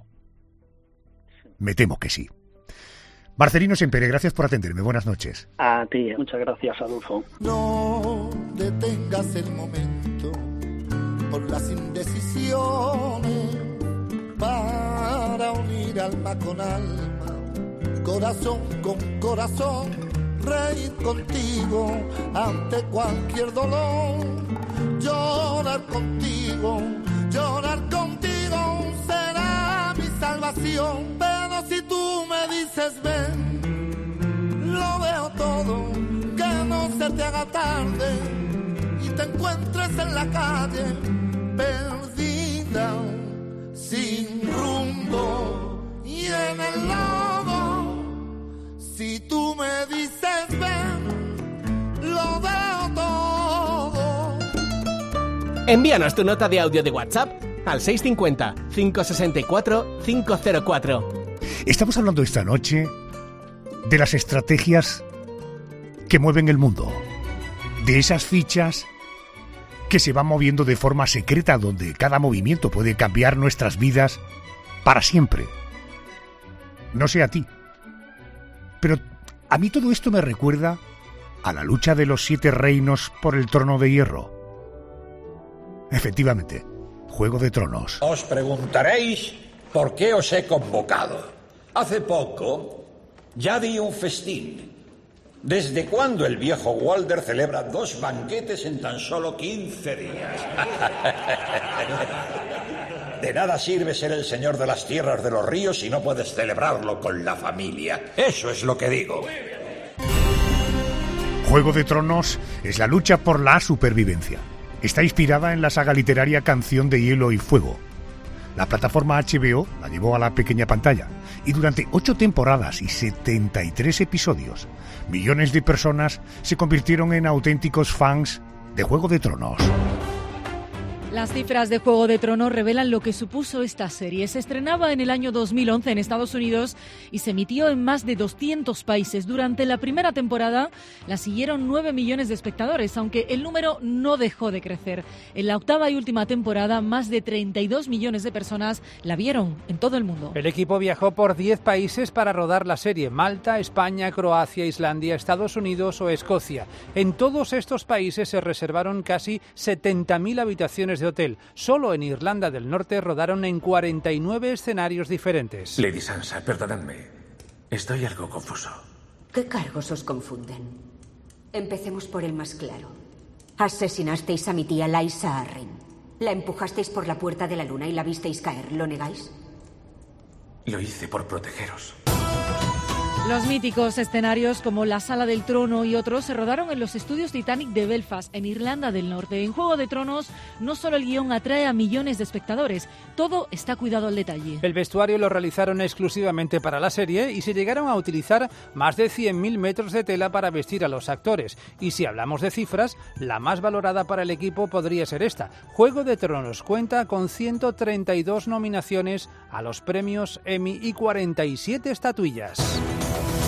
me temo que sí. Marcelino Sempere, gracias por atenderme. Buenas noches. A ti, muchas gracias, Adolfo. No detengas el momento por las indecisiones para unir alma con alma, corazón con corazón, reír contigo ante cualquier dolor, llorar contigo, llorar contigo será mi salvación. Pero si tú me dices ven, lo veo todo, que no se te haga tarde y te encuentres en la calle perdida, sin rumbo y en el lodo. Si tú me dices ven, lo veo todo. Envíanos tu nota de audio de WhatsApp al seis cinco cero, cinco seis cuatro, cinco cero cuatro. Estamos hablando esta noche de las estrategias que mueven el mundo, de esas fichas que se van moviendo de forma secreta, donde cada movimiento puede cambiar nuestras vidas para siempre. No sé a ti, pero a mí todo esto me recuerda a la lucha de los siete reinos por el trono de hierro. Efectivamente, Juego de Tronos. Os preguntaréis por qué os he convocado. Hace poco ya di un festín. ¿Desde cuándo el viejo Walder celebra dos banquetes en tan solo quince días? De nada sirve ser el señor de las tierras de los ríos si no puedes celebrarlo con la familia. Eso es lo que digo. Juego de Tronos es la lucha por la supervivencia. Está inspirada en la saga literaria Canción de Hielo y Fuego. La plataforma H B O la llevó a la pequeña pantalla y durante ocho temporadas y setenta y tres episodios, millones de personas se convirtieron en auténticos fans de Juego de Tronos. Las cifras de Juego de Tronos revelan lo que supuso esta serie. Se estrenaba en el año dos mil once en Estados Unidos y se emitió en más de doscientos países. Durante la primera temporada la siguieron nueve millones de espectadores, aunque el número no dejó de crecer. En la octava y última temporada, más de treinta y dos millones de personas la vieron en todo el mundo. El equipo viajó por diez países para rodar la serie: Malta, España, Croacia, Islandia, Estados Unidos o Escocia. En todos estos países se reservaron casi setenta mil habitaciones de hotel. Solo en Irlanda del Norte rodaron en cuarenta y nueve escenarios diferentes. Lady Sansa, perdonadme. Estoy algo confuso. ¿Qué cargos os confunden? Empecemos por el más claro. Asesinasteis a mi tía Lysa Arryn. La empujasteis por la puerta de la luna y la visteis caer. ¿Lo negáis? Lo hice por protegeros. Los míticos escenarios como la Sala del Trono y otros se rodaron en los estudios Titanic de Belfast, en Irlanda del Norte. En Juego de Tronos, no solo el guión atrae a millones de espectadores, todo está cuidado al detalle. El vestuario lo realizaron exclusivamente para la serie y se llegaron a utilizar más de cien mil metros de tela para vestir a los actores. Y si hablamos de cifras, la más valorada para el equipo podría ser esta. Juego de Tronos cuenta con ciento treinta y dos nominaciones a los premios Emmy y cuarenta y siete estatuillas.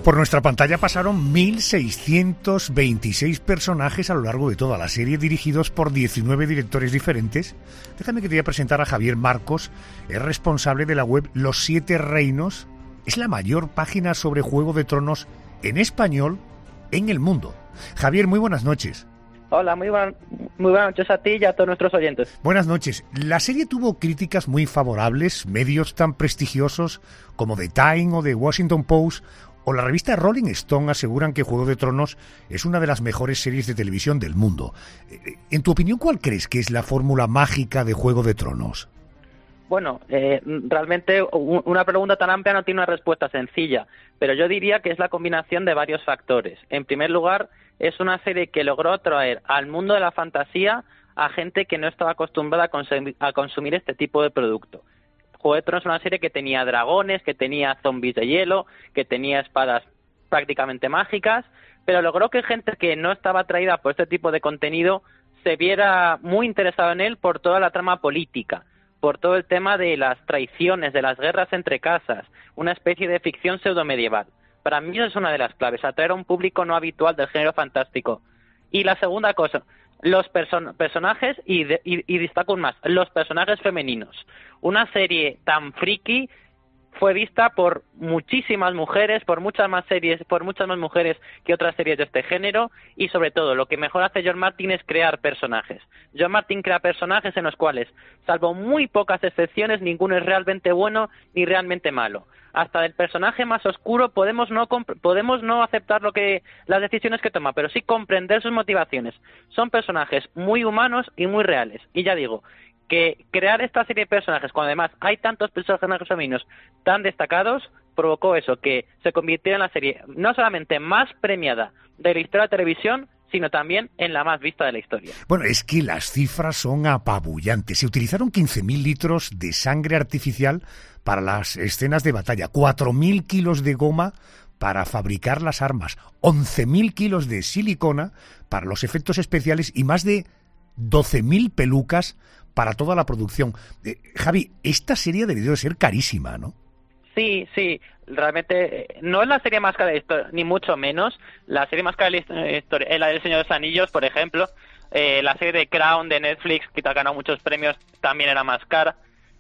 Por nuestra pantalla pasaron mil seiscientos veintiséis personajes a lo largo de toda la serie, dirigidos por diecinueve directores diferentes. Déjame que te voy a presentar a Javier Marcos, es responsable de la web Los Siete Reinos. Es la mayor página sobre Juego de Tronos en español en el mundo. Javier, muy buenas noches. Hola, muy, buena, muy buenas noches a ti y a todos nuestros oyentes. Buenas noches. La serie tuvo críticas muy favorables. Medios tan prestigiosos como The Time o The Washington Post o la revista Rolling Stone aseguran que Juego de Tronos es una de las mejores series de televisión del mundo. En tu opinión, ¿cuál crees que es la fórmula mágica de Juego de Tronos? Bueno, eh, realmente una pregunta tan amplia no tiene una respuesta sencilla, pero yo diría que es la combinación de varios factores. En primer lugar, es una serie que logró traer al mundo de la fantasía a gente que no estaba acostumbrada a consumir, a consumir este tipo de producto. Juego de Tronos es una serie que tenía dragones, que tenía zombies de hielo, que tenía espadas prácticamente mágicas, pero logró que gente que no estaba atraída por este tipo de contenido se viera muy interesada en él por toda la trama política, por todo el tema de las traiciones, de las guerras entre casas, una especie de ficción pseudomedieval. Para mí eso es una de las claves, atraer a un público no habitual del género fantástico. Y la segunda cosa, los person- personajes, y, de, y, y destaco un más, los personajes femeninos. Una serie tan friki fue vista por muchísimas mujeres, por muchas más series, por muchas más mujeres que otras series de este género, y sobre todo, lo que mejor hace George Martin es crear personajes. George Martin crea personajes en los cuales, salvo muy pocas excepciones, ninguno es realmente bueno ni realmente malo. Hasta del personaje más oscuro podemos no comp- podemos no aceptar lo que las decisiones que toma, pero sí comprender sus motivaciones. Son personajes muy humanos y muy reales. Y ya digo, que crear esta serie de personajes, cuando además hay tantos personajes femeninos tan destacados, provocó eso, que se convirtiera en la serie no solamente más premiada de la historia de la televisión, sino también en la más vista de la historia. Bueno, es que las cifras son apabullantes. Se utilizaron quince mil litros de sangre artificial para las escenas de batalla, cuatro mil kilos de goma para fabricar las armas, once mil kilos de silicona para los efectos especiales y más de doce mil pelucas para toda la producción. Eh, Javi, esta serie debió de ser carísima, ¿no? Sí, sí, realmente no es la serie más cara de la historia, ni mucho menos. La serie más cara de la historia es la del Señor de los Anillos, por ejemplo. Eh, la serie de Crown de Netflix, que ha ganado muchos premios, también era más cara.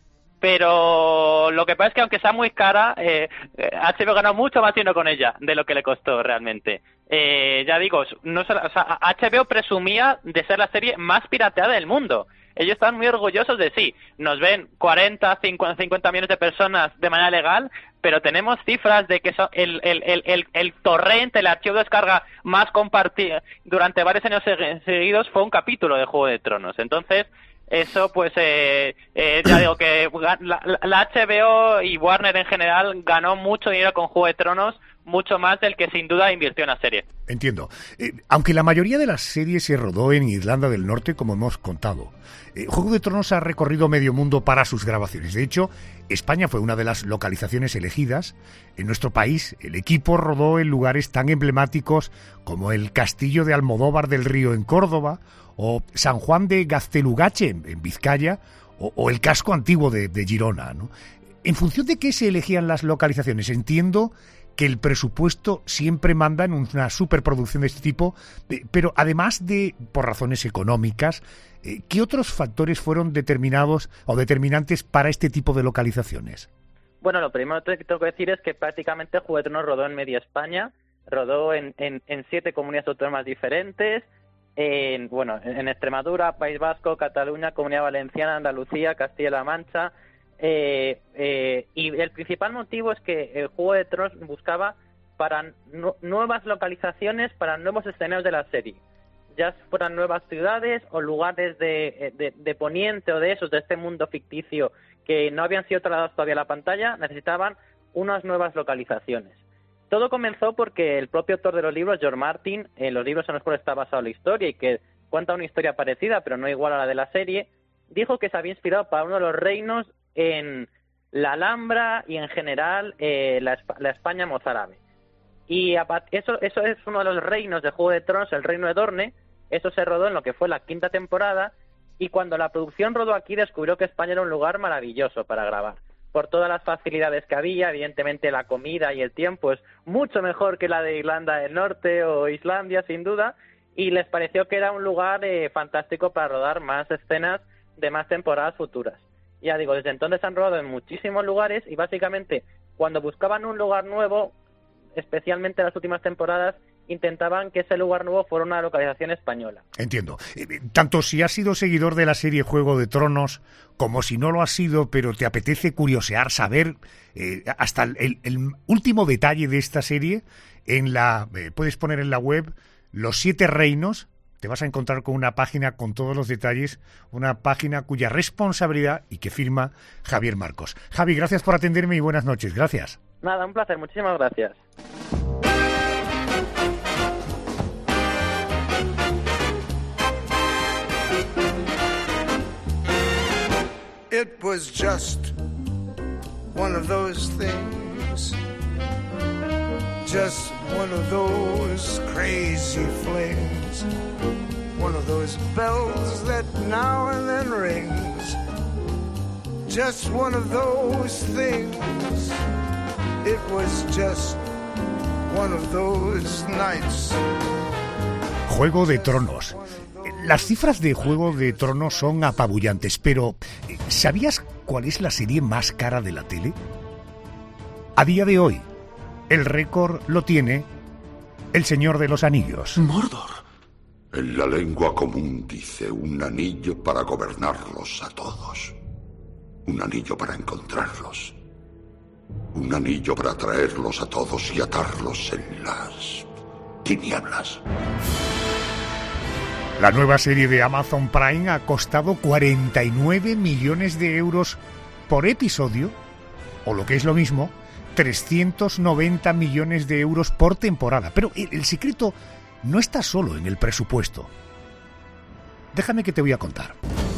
Pero lo que pasa es que aunque sea muy cara, eh, H B O ganó mucho más dinero con ella de lo que le costó realmente. Eh, ya digo, no, o sea, H B O presumía de ser la serie más pirateada del mundo. Ellos están muy orgullosos de sí, nos ven cuarenta, cincuenta millones de personas de manera legal, pero tenemos cifras de que son el, el, el, el, el torrent, el archivo de descarga más compartido durante varios años seguidos fue un capítulo de Juego de Tronos. Entonces, eso pues eh, eh, ya digo que la, la H B O y Warner en general ganó mucho dinero con Juego de Tronos, mucho más del que sin duda invirtió en la serie. Entiendo. Eh, aunque la mayoría de las series se rodó en Irlanda del Norte, como hemos contado, eh, Juego de Tronos ha recorrido medio mundo para sus grabaciones. De hecho, España fue una de las localizaciones elegidas. En nuestro país, el equipo rodó en lugares tan emblemáticos como el Castillo de Almodóvar del Río en Córdoba, o San Juan de Gaztelugache en, en Vizcaya, o, o el casco antiguo de, de Girona, ¿no? ¿En función de qué se elegían las localizaciones? Entiendo que el presupuesto siempre manda en una superproducción de este tipo, pero además de, por razones económicas, ¿qué otros factores fueron determinados o determinantes para este tipo de localizaciones? Bueno, lo primero que tengo que decir es que prácticamente Juego de Tronos rodó en media España, rodó en, en, en siete comunidades autónomas diferentes, en, bueno, en Extremadura, País Vasco, Cataluña, Comunidad Valenciana, Andalucía, Castilla-La Mancha. Eh, eh, y el principal motivo es que el Juego de Tronos buscaba para nu- nuevas localizaciones, para nuevos escenarios de la serie, ya fueran nuevas ciudades o lugares de, de, de Poniente o de esos, de este mundo ficticio que no habían sido trasladados todavía a la pantalla, necesitaban unas nuevas localizaciones. Todo comenzó porque el propio autor de los libros, George Martin, en los libros en los cuales está basada la historia y que cuenta una historia parecida pero no igual a la de la serie, dijo que se había inspirado para uno de los reinos en la Alhambra y en general eh, la, la España mozárabe. Y eso, eso es uno de los reinos de Juego de Tronos, el reino de Dorne. Eso se rodó en lo que fue la quinta temporada, y cuando la producción rodó aquí descubrió que España era un lugar maravilloso para grabar. por todas las facilidades que había. Evidentemente la comida y el tiempo es mucho mejor que la de Irlanda del Norte o Islandia, sin duda, y les pareció que era un lugar eh, fantástico para rodar más escenas de más temporadas futuras. Ya digo, desde entonces han rodado en muchísimos lugares y básicamente cuando buscaban un lugar nuevo, especialmente en las últimas temporadas, intentaban que ese lugar nuevo fuera una localización española. Entiendo. Tanto si has sido seguidor de la serie Juego de Tronos, como si no lo has sido, pero te apetece curiosear, saber eh, hasta el, el último detalle de esta serie, en la eh, puedes poner en la web Los Siete Reinos, te vas a encontrar con una página con todos los detalles, una página cuya responsabilidad y que firma Javier Marcos. Javi, gracias por atenderme y buenas noches. Gracias. Nada, un placer. Muchísimas gracias. It was just one of those things, just one of those crazy flings, one of those bells that now and then rings, just one of those things. It was just one of those nights. Juego de Tronos. Las cifras de Juego de Tronos son apabullantes, pero ¿sabías cuál es la serie más cara de la tele? A día de hoy, el récord lo tiene El Señor de los Anillos. Mordor. En la lengua común dice un anillo para gobernarlos a todos. Un anillo para encontrarlos. Un anillo para traerlos a todos y atarlos en las tinieblas. La nueva serie de Amazon Prime ha costado cuarenta y nueve millones de euros por episodio, o lo que es lo mismo, trescientos noventa millones de euros por temporada. Pero el secreto no está solo en el presupuesto. Déjame que te voy a contar.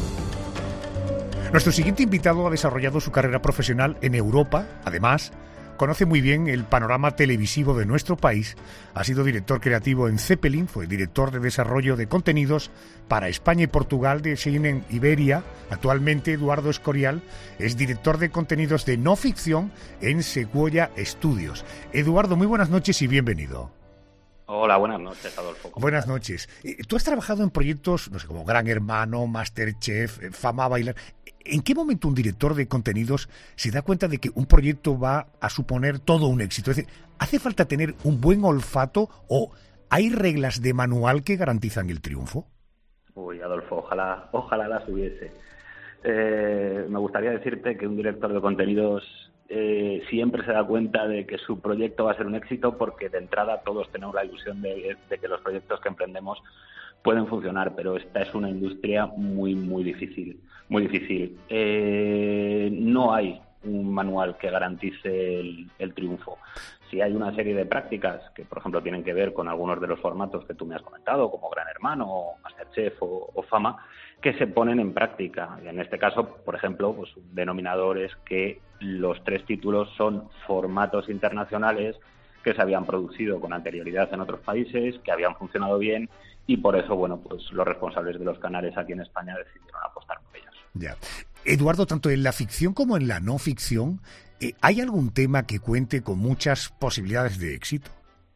Nuestro siguiente invitado ha desarrollado su carrera profesional en Europa, además conoce muy bien el panorama televisivo de nuestro país, ha sido director creativo en Zeppelin, fue director de desarrollo de contenidos para España y Portugal de C N N Iberia. Actualmente Eduardo Escorial es director de contenidos de no ficción en Sequoia Studios. Eduardo, muy buenas noches y bienvenido. Hola, buenas noches, Adolfo. Buenas noches. Tú has trabajado en proyectos, no sé, como Gran Hermano, Masterchef, Fama Bailar. ¿En qué momento un director de contenidos se da cuenta de que un proyecto va a suponer todo un éxito? Es decir, ¿hace falta tener un buen olfato o hay reglas de manual que garantizan el triunfo? Uy, Adolfo, ojalá, ojalá las hubiese. Eh, me gustaría decirte que un director de contenidos eh, siempre se da cuenta de que su proyecto va a ser un éxito, porque de entrada todos tenemos la ilusión de, de que los proyectos que emprendemos pueden funcionar, pero esta es una industria muy, muy difícil, muy difícil. Eh, no hay un manual que garantice el, el triunfo. Si hay una serie de prácticas que, por ejemplo, tienen que ver con algunos de los formatos que tú me has comentado, como Gran Hermano, Masterchef o, o Fama, que se ponen en práctica. Y en este caso, por ejemplo, pues un denominador es que los tres títulos son formatos internacionales que se habían producido con anterioridad en otros países, que habían funcionado bien, y por eso, bueno, pues los responsables de los canales aquí en España decidieron apostar por ellos. Ya. Eduardo, tanto en la ficción como en la no ficción, eh, ¿hay algún tema que cuente con muchas posibilidades de éxito?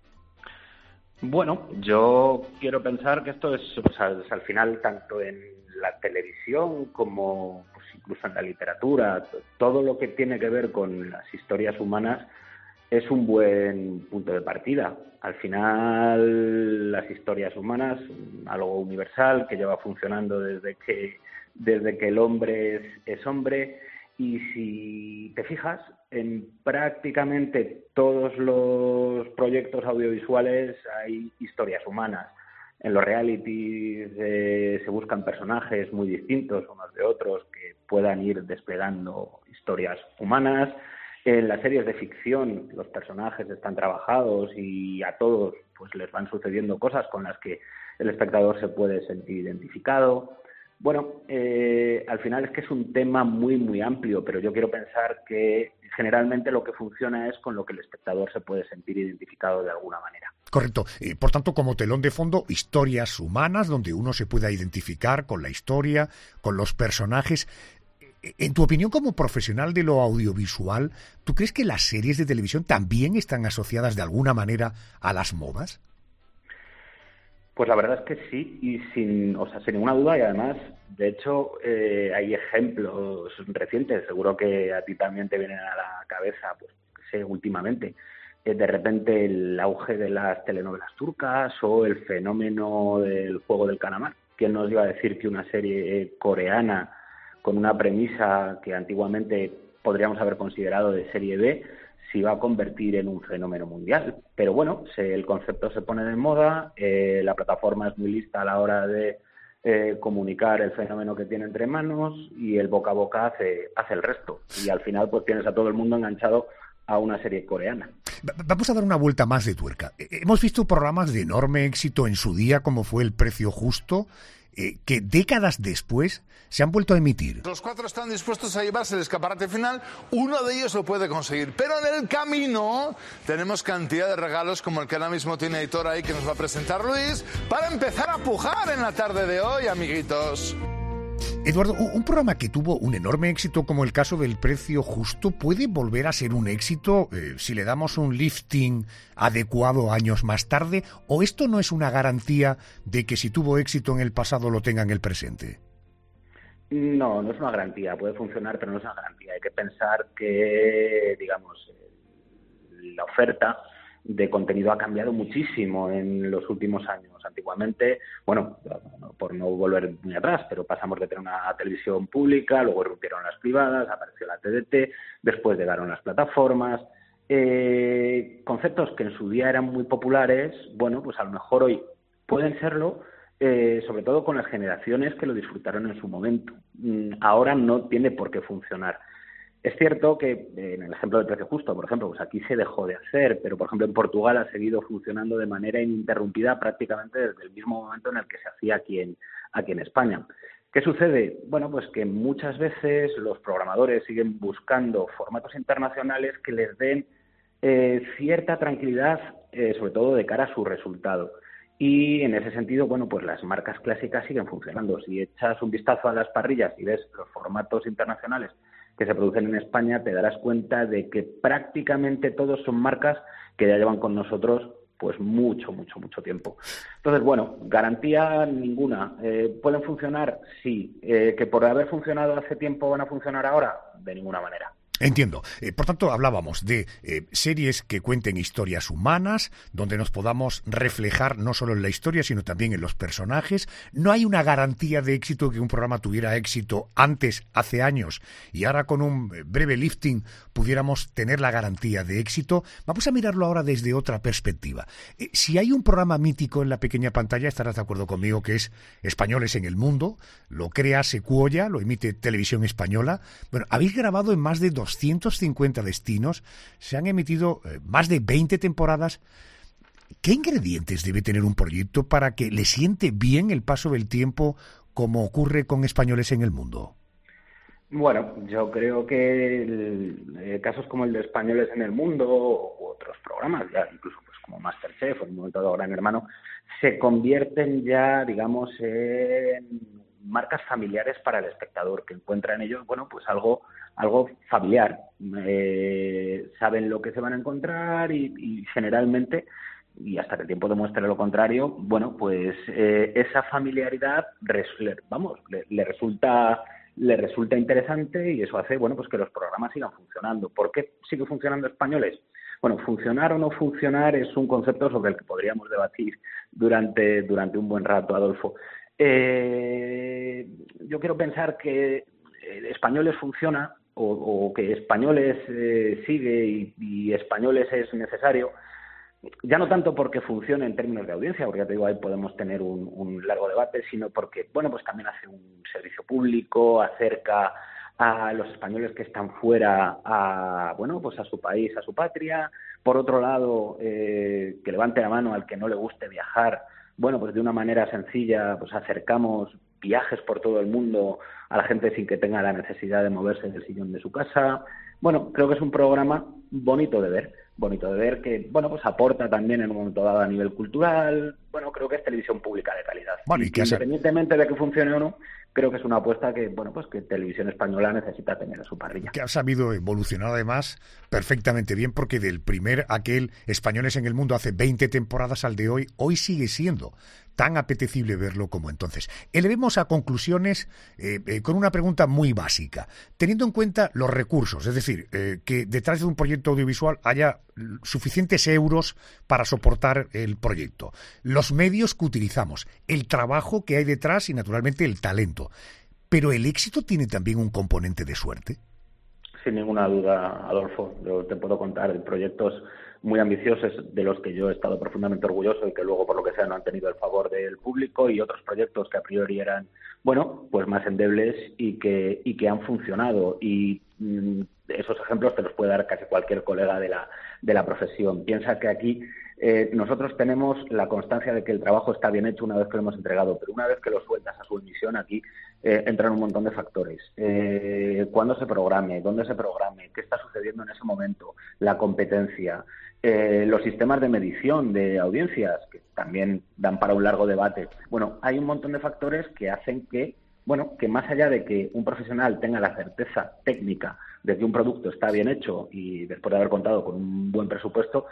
Bueno, yo quiero pensar que esto es, o sea, es al final, tanto en la televisión como pues, incluso en la literatura, todo lo que tiene que ver con las historias humanas es un buen punto de partida. Al final, las historias humanas, algo universal que lleva funcionando desde que desde que el hombre es, es hombre, y si te fijas, en prácticamente todos los proyectos audiovisuales hay historias humanas. En los realities eh, se buscan personajes muy distintos unos de otros que puedan ir desplegando historias humanas. En las series de ficción los personajes están trabajados y a todos pues les van sucediendo cosas con las que el espectador se puede sentir identificado. Bueno, eh, al final es que es un tema muy, muy amplio, pero yo quiero pensar que generalmente lo que funciona es con lo que el espectador se puede sentir identificado de alguna manera. Correcto. Eh, por tanto, como telón de fondo, historias humanas donde uno se pueda identificar con la historia, con los personajes. En tu opinión, como profesional de lo audiovisual, ¿tú crees que las series de televisión también están asociadas de alguna manera a las modas? Pues la verdad es que sí, y sin, o sea, sin ninguna duda, y además, de hecho, eh, hay ejemplos recientes, seguro que a ti también te vienen a la cabeza, pues, sé, últimamente, eh, de repente el auge de las telenovelas turcas o el fenómeno del juego del calamar. ¿Quién nos iba a decir que una serie eh, coreana con una premisa que antiguamente podríamos haber considerado de serie B se iba a convertir en un fenómeno mundial? Pero bueno, se, el concepto se pone de moda, eh, la plataforma es muy lista a la hora de eh, comunicar el fenómeno que tiene entre manos y el boca a boca hace, hace el resto. Y al final pues tienes a todo el mundo enganchado a una serie coreana. Vamos a dar una vuelta más de tuerca. Hemos visto programas de enorme éxito en su día, como fue El Precio Justo, eh, que décadas después se han vuelto a emitir. Los cuatro están dispuestos a llevarse el escaparate final, uno de ellos lo puede conseguir, pero en el camino tenemos cantidad de regalos como el que ahora mismo tiene Aitor ahí, que nos va a presentar Luis, para empezar a pujar en la tarde de hoy, amiguitos. Eduardo, un programa que tuvo un enorme éxito como el caso del Precio Justo, ¿puede volver a ser un éxito eh, si le damos un lifting adecuado años más tarde? ¿O esto no es una garantía de que si tuvo éxito en el pasado lo tenga en el presente? No, no es una garantía. Puede funcionar, pero no es una garantía. Hay que pensar que, digamos, la oferta de contenido ha cambiado muchísimo en los últimos años. Antiguamente, bueno, por no volver muy atrás, pero pasamos de tener una televisión pública, luego irrumpieron las privadas, apareció la T D T, después llegaron las plataformas. Eh, conceptos que en su día eran muy populares, bueno, pues a lo mejor hoy pueden serlo, eh, sobre todo con las generaciones que lo disfrutaron en su momento. Mm, ahora no tiene por qué funcionar. Es cierto que eh, en el ejemplo del Precio Justo, por ejemplo, pues aquí se dejó de hacer, pero por ejemplo en Portugal ha seguido funcionando de manera ininterrumpida prácticamente desde el mismo momento en el que se hacía aquí en, aquí en España. ¿Qué sucede? Bueno, pues que muchas veces los programadores siguen buscando formatos internacionales que les den eh, cierta tranquilidad, eh, sobre todo de cara a su resultado. Y en ese sentido, bueno, pues las marcas clásicas siguen funcionando. Si echas un vistazo a las parrillas y ves los formatos internacionales que se producen en España, te darás cuenta de que prácticamente todos son marcas que ya llevan con nosotros pues mucho, mucho, mucho tiempo. Entonces, bueno, garantía ninguna. Eh, ¿Pueden funcionar? Sí. Eh, ¿Que por haber funcionado hace tiempo van a funcionar ahora? De ninguna manera. Entiendo. Eh, por tanto, hablábamos de eh, series que cuenten historias humanas, donde nos podamos reflejar no solo en la historia, sino también en los personajes. No hay una garantía de éxito que un programa tuviera éxito antes, hace años, y ahora con un breve lifting pudiéramos tener la garantía de éxito. Vamos a mirarlo ahora desde otra perspectiva. Eh, si hay un programa mítico en la pequeña pantalla, estarás de acuerdo conmigo que es Españoles en el Mundo. Lo crea Secuoya, lo emite Televisión Española. Bueno, habéis grabado en más de doscientos cincuenta destinos, se han emitido eh, más de veinte temporadas. ¿Qué ingredientes debe tener un proyecto para que le siente bien el paso del tiempo, como ocurre con Españoles en el Mundo? Bueno, yo creo que el, eh, casos como el de Españoles en el Mundo u otros programas, ya incluso pues como MasterChef o en un momento dado Gran Hermano, se convierten ya, digamos, en marcas familiares para el espectador, que encuentra en ellos, bueno, pues algo algo familiar. Eh, saben lo que se van a encontrar y, y generalmente, y hasta que el tiempo demuestre lo contrario, bueno, pues eh, esa familiaridad, res, le, vamos, le, le resulta le resulta interesante y eso hace, bueno, pues que los programas sigan funcionando. ¿Por qué sigue funcionando Españoles? Bueno, funcionar o no funcionar es un concepto sobre el que podríamos debatir durante durante un buen rato, Adolfo. Eh, yo quiero pensar que Españoles funciona o, o que Españoles eh, sigue y, y Españoles es necesario, ya no tanto porque funcione en términos de audiencia, porque ya te digo, ahí podemos tener un, un largo debate, sino porque, bueno, pues también hace un servicio público, acerca a los españoles que están fuera a, bueno, pues a su país, a su patria. Por otro lado, eh, que levante la mano al que no le guste viajar. Bueno, pues de una manera sencilla, pues acercamos viajes por todo el mundo a la gente sin que tenga la necesidad de moverse del sillón de su casa. Bueno, creo que es un programa bonito de ver, bonito de ver que, bueno, pues aporta también en un momento dado a nivel cultural. Bueno, creo que es televisión pública de calidad. Bueno, y que independientemente de que funcione o no, creo que es una apuesta que, bueno, pues que Televisión Española necesita tener en su parrilla. Que ha sabido evolucionar además perfectamente bien, porque del primer aquel Españoles en el Mundo hace veinte temporadas al de hoy, hoy sigue siendo tan apetecible verlo como entonces. Elevemos a conclusiones eh, eh, con una pregunta muy básica, teniendo en cuenta los recursos, es decir, eh, que detrás de un proyecto audiovisual haya suficientes euros para soportar el proyecto, los medios que utilizamos, el trabajo que hay detrás y naturalmente el talento. Pero ¿el éxito tiene también un componente de suerte? Sin ninguna duda, Adolfo. Yo te puedo contar de proyectos muy ambiciosos de los que yo he estado profundamente orgulloso y que luego, por lo que sea, no han tenido el favor del público, y otros proyectos que a priori eran, bueno, pues más endebles y que, y que han funcionado. Y mmm, esos ejemplos te los puede dar casi cualquier colega de la, de la profesión. Piensa que aquí eh, nosotros tenemos la constancia de que el trabajo está bien hecho una vez que lo hemos entregado, pero una vez que lo sueltas a su emisión, aquí eh, entran un montón de factores. Eh, ¿Cuándo se programe? ¿Dónde se programe? ¿Qué está sucediendo en ese momento? La competencia. Eh, los sistemas de medición de audiencias, que también dan para un largo debate. Bueno, hay un montón de factores que hacen que, bueno, que más allá de que un profesional tenga la certeza técnica de que un producto está bien hecho y después de haber contado con un buen presupuesto,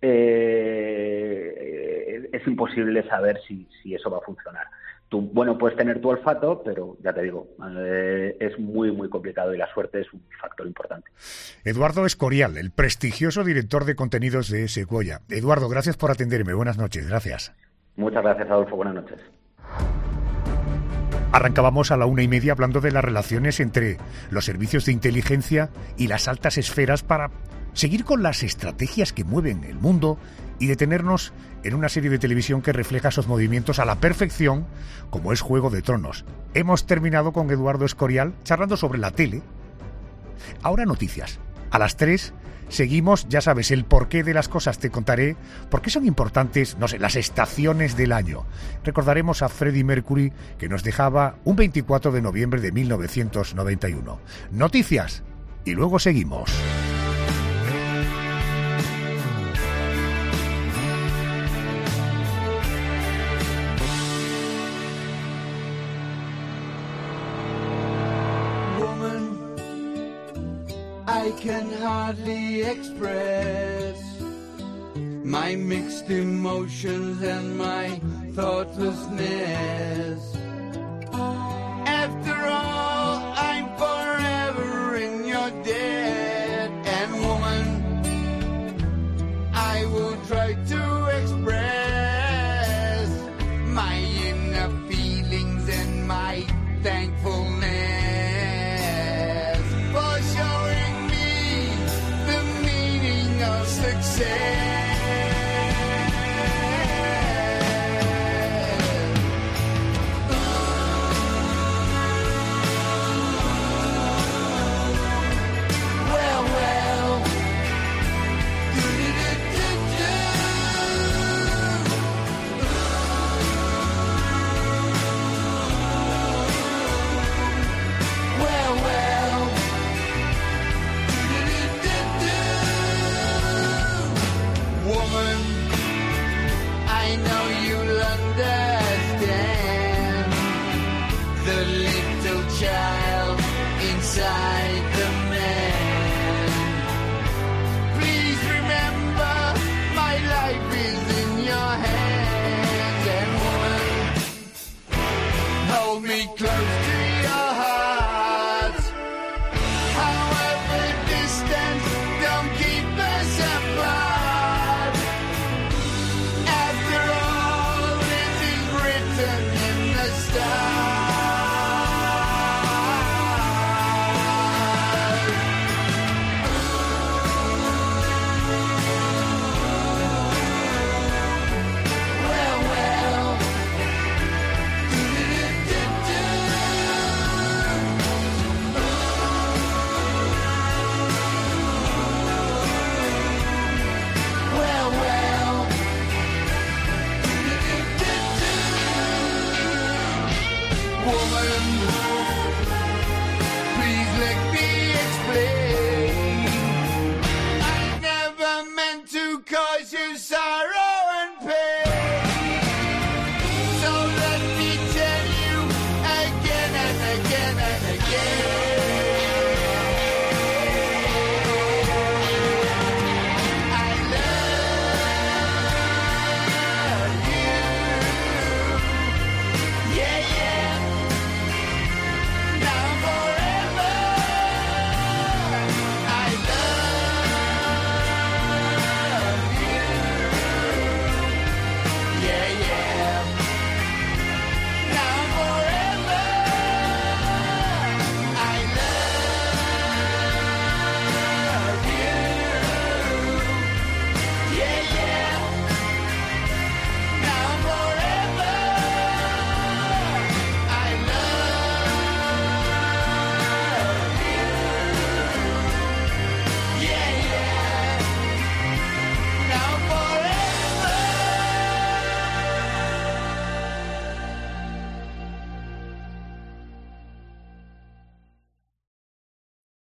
eh, es imposible saber si, si eso va a funcionar. Tú, bueno, puedes tener tu olfato, pero ya te digo, eh, es muy, muy complicado y la suerte es un factor importante. Eduardo Escorial, el prestigioso director de contenidos de Sequoia. Eduardo, gracias por atenderme. Buenas noches. Gracias. Muchas gracias, Adolfo. Buenas noches. Arrancábamos a la una y media hablando de las relaciones entre los servicios de inteligencia y las altas esferas para seguir con las estrategias que mueven el mundo y detenernos en una serie de televisión que refleja esos movimientos a la perfección, como es Juego de Tronos. Hemos terminado con Eduardo Escorial charlando sobre la tele. Ahora noticias. A las tres seguimos, ya sabes, el porqué de las cosas. Te contaré por qué son importantes, no sé, las estaciones del año. Recordaremos a Freddie Mercury, que nos dejaba un veinticuatro de noviembre de mil novecientos noventa y uno. Noticias y luego seguimos. I can hardly express my mixed emotions and my thoughtlessness. After all, I'm forever in your debt. And woman, I will try to express my inner feelings and my thankfulness for showing success.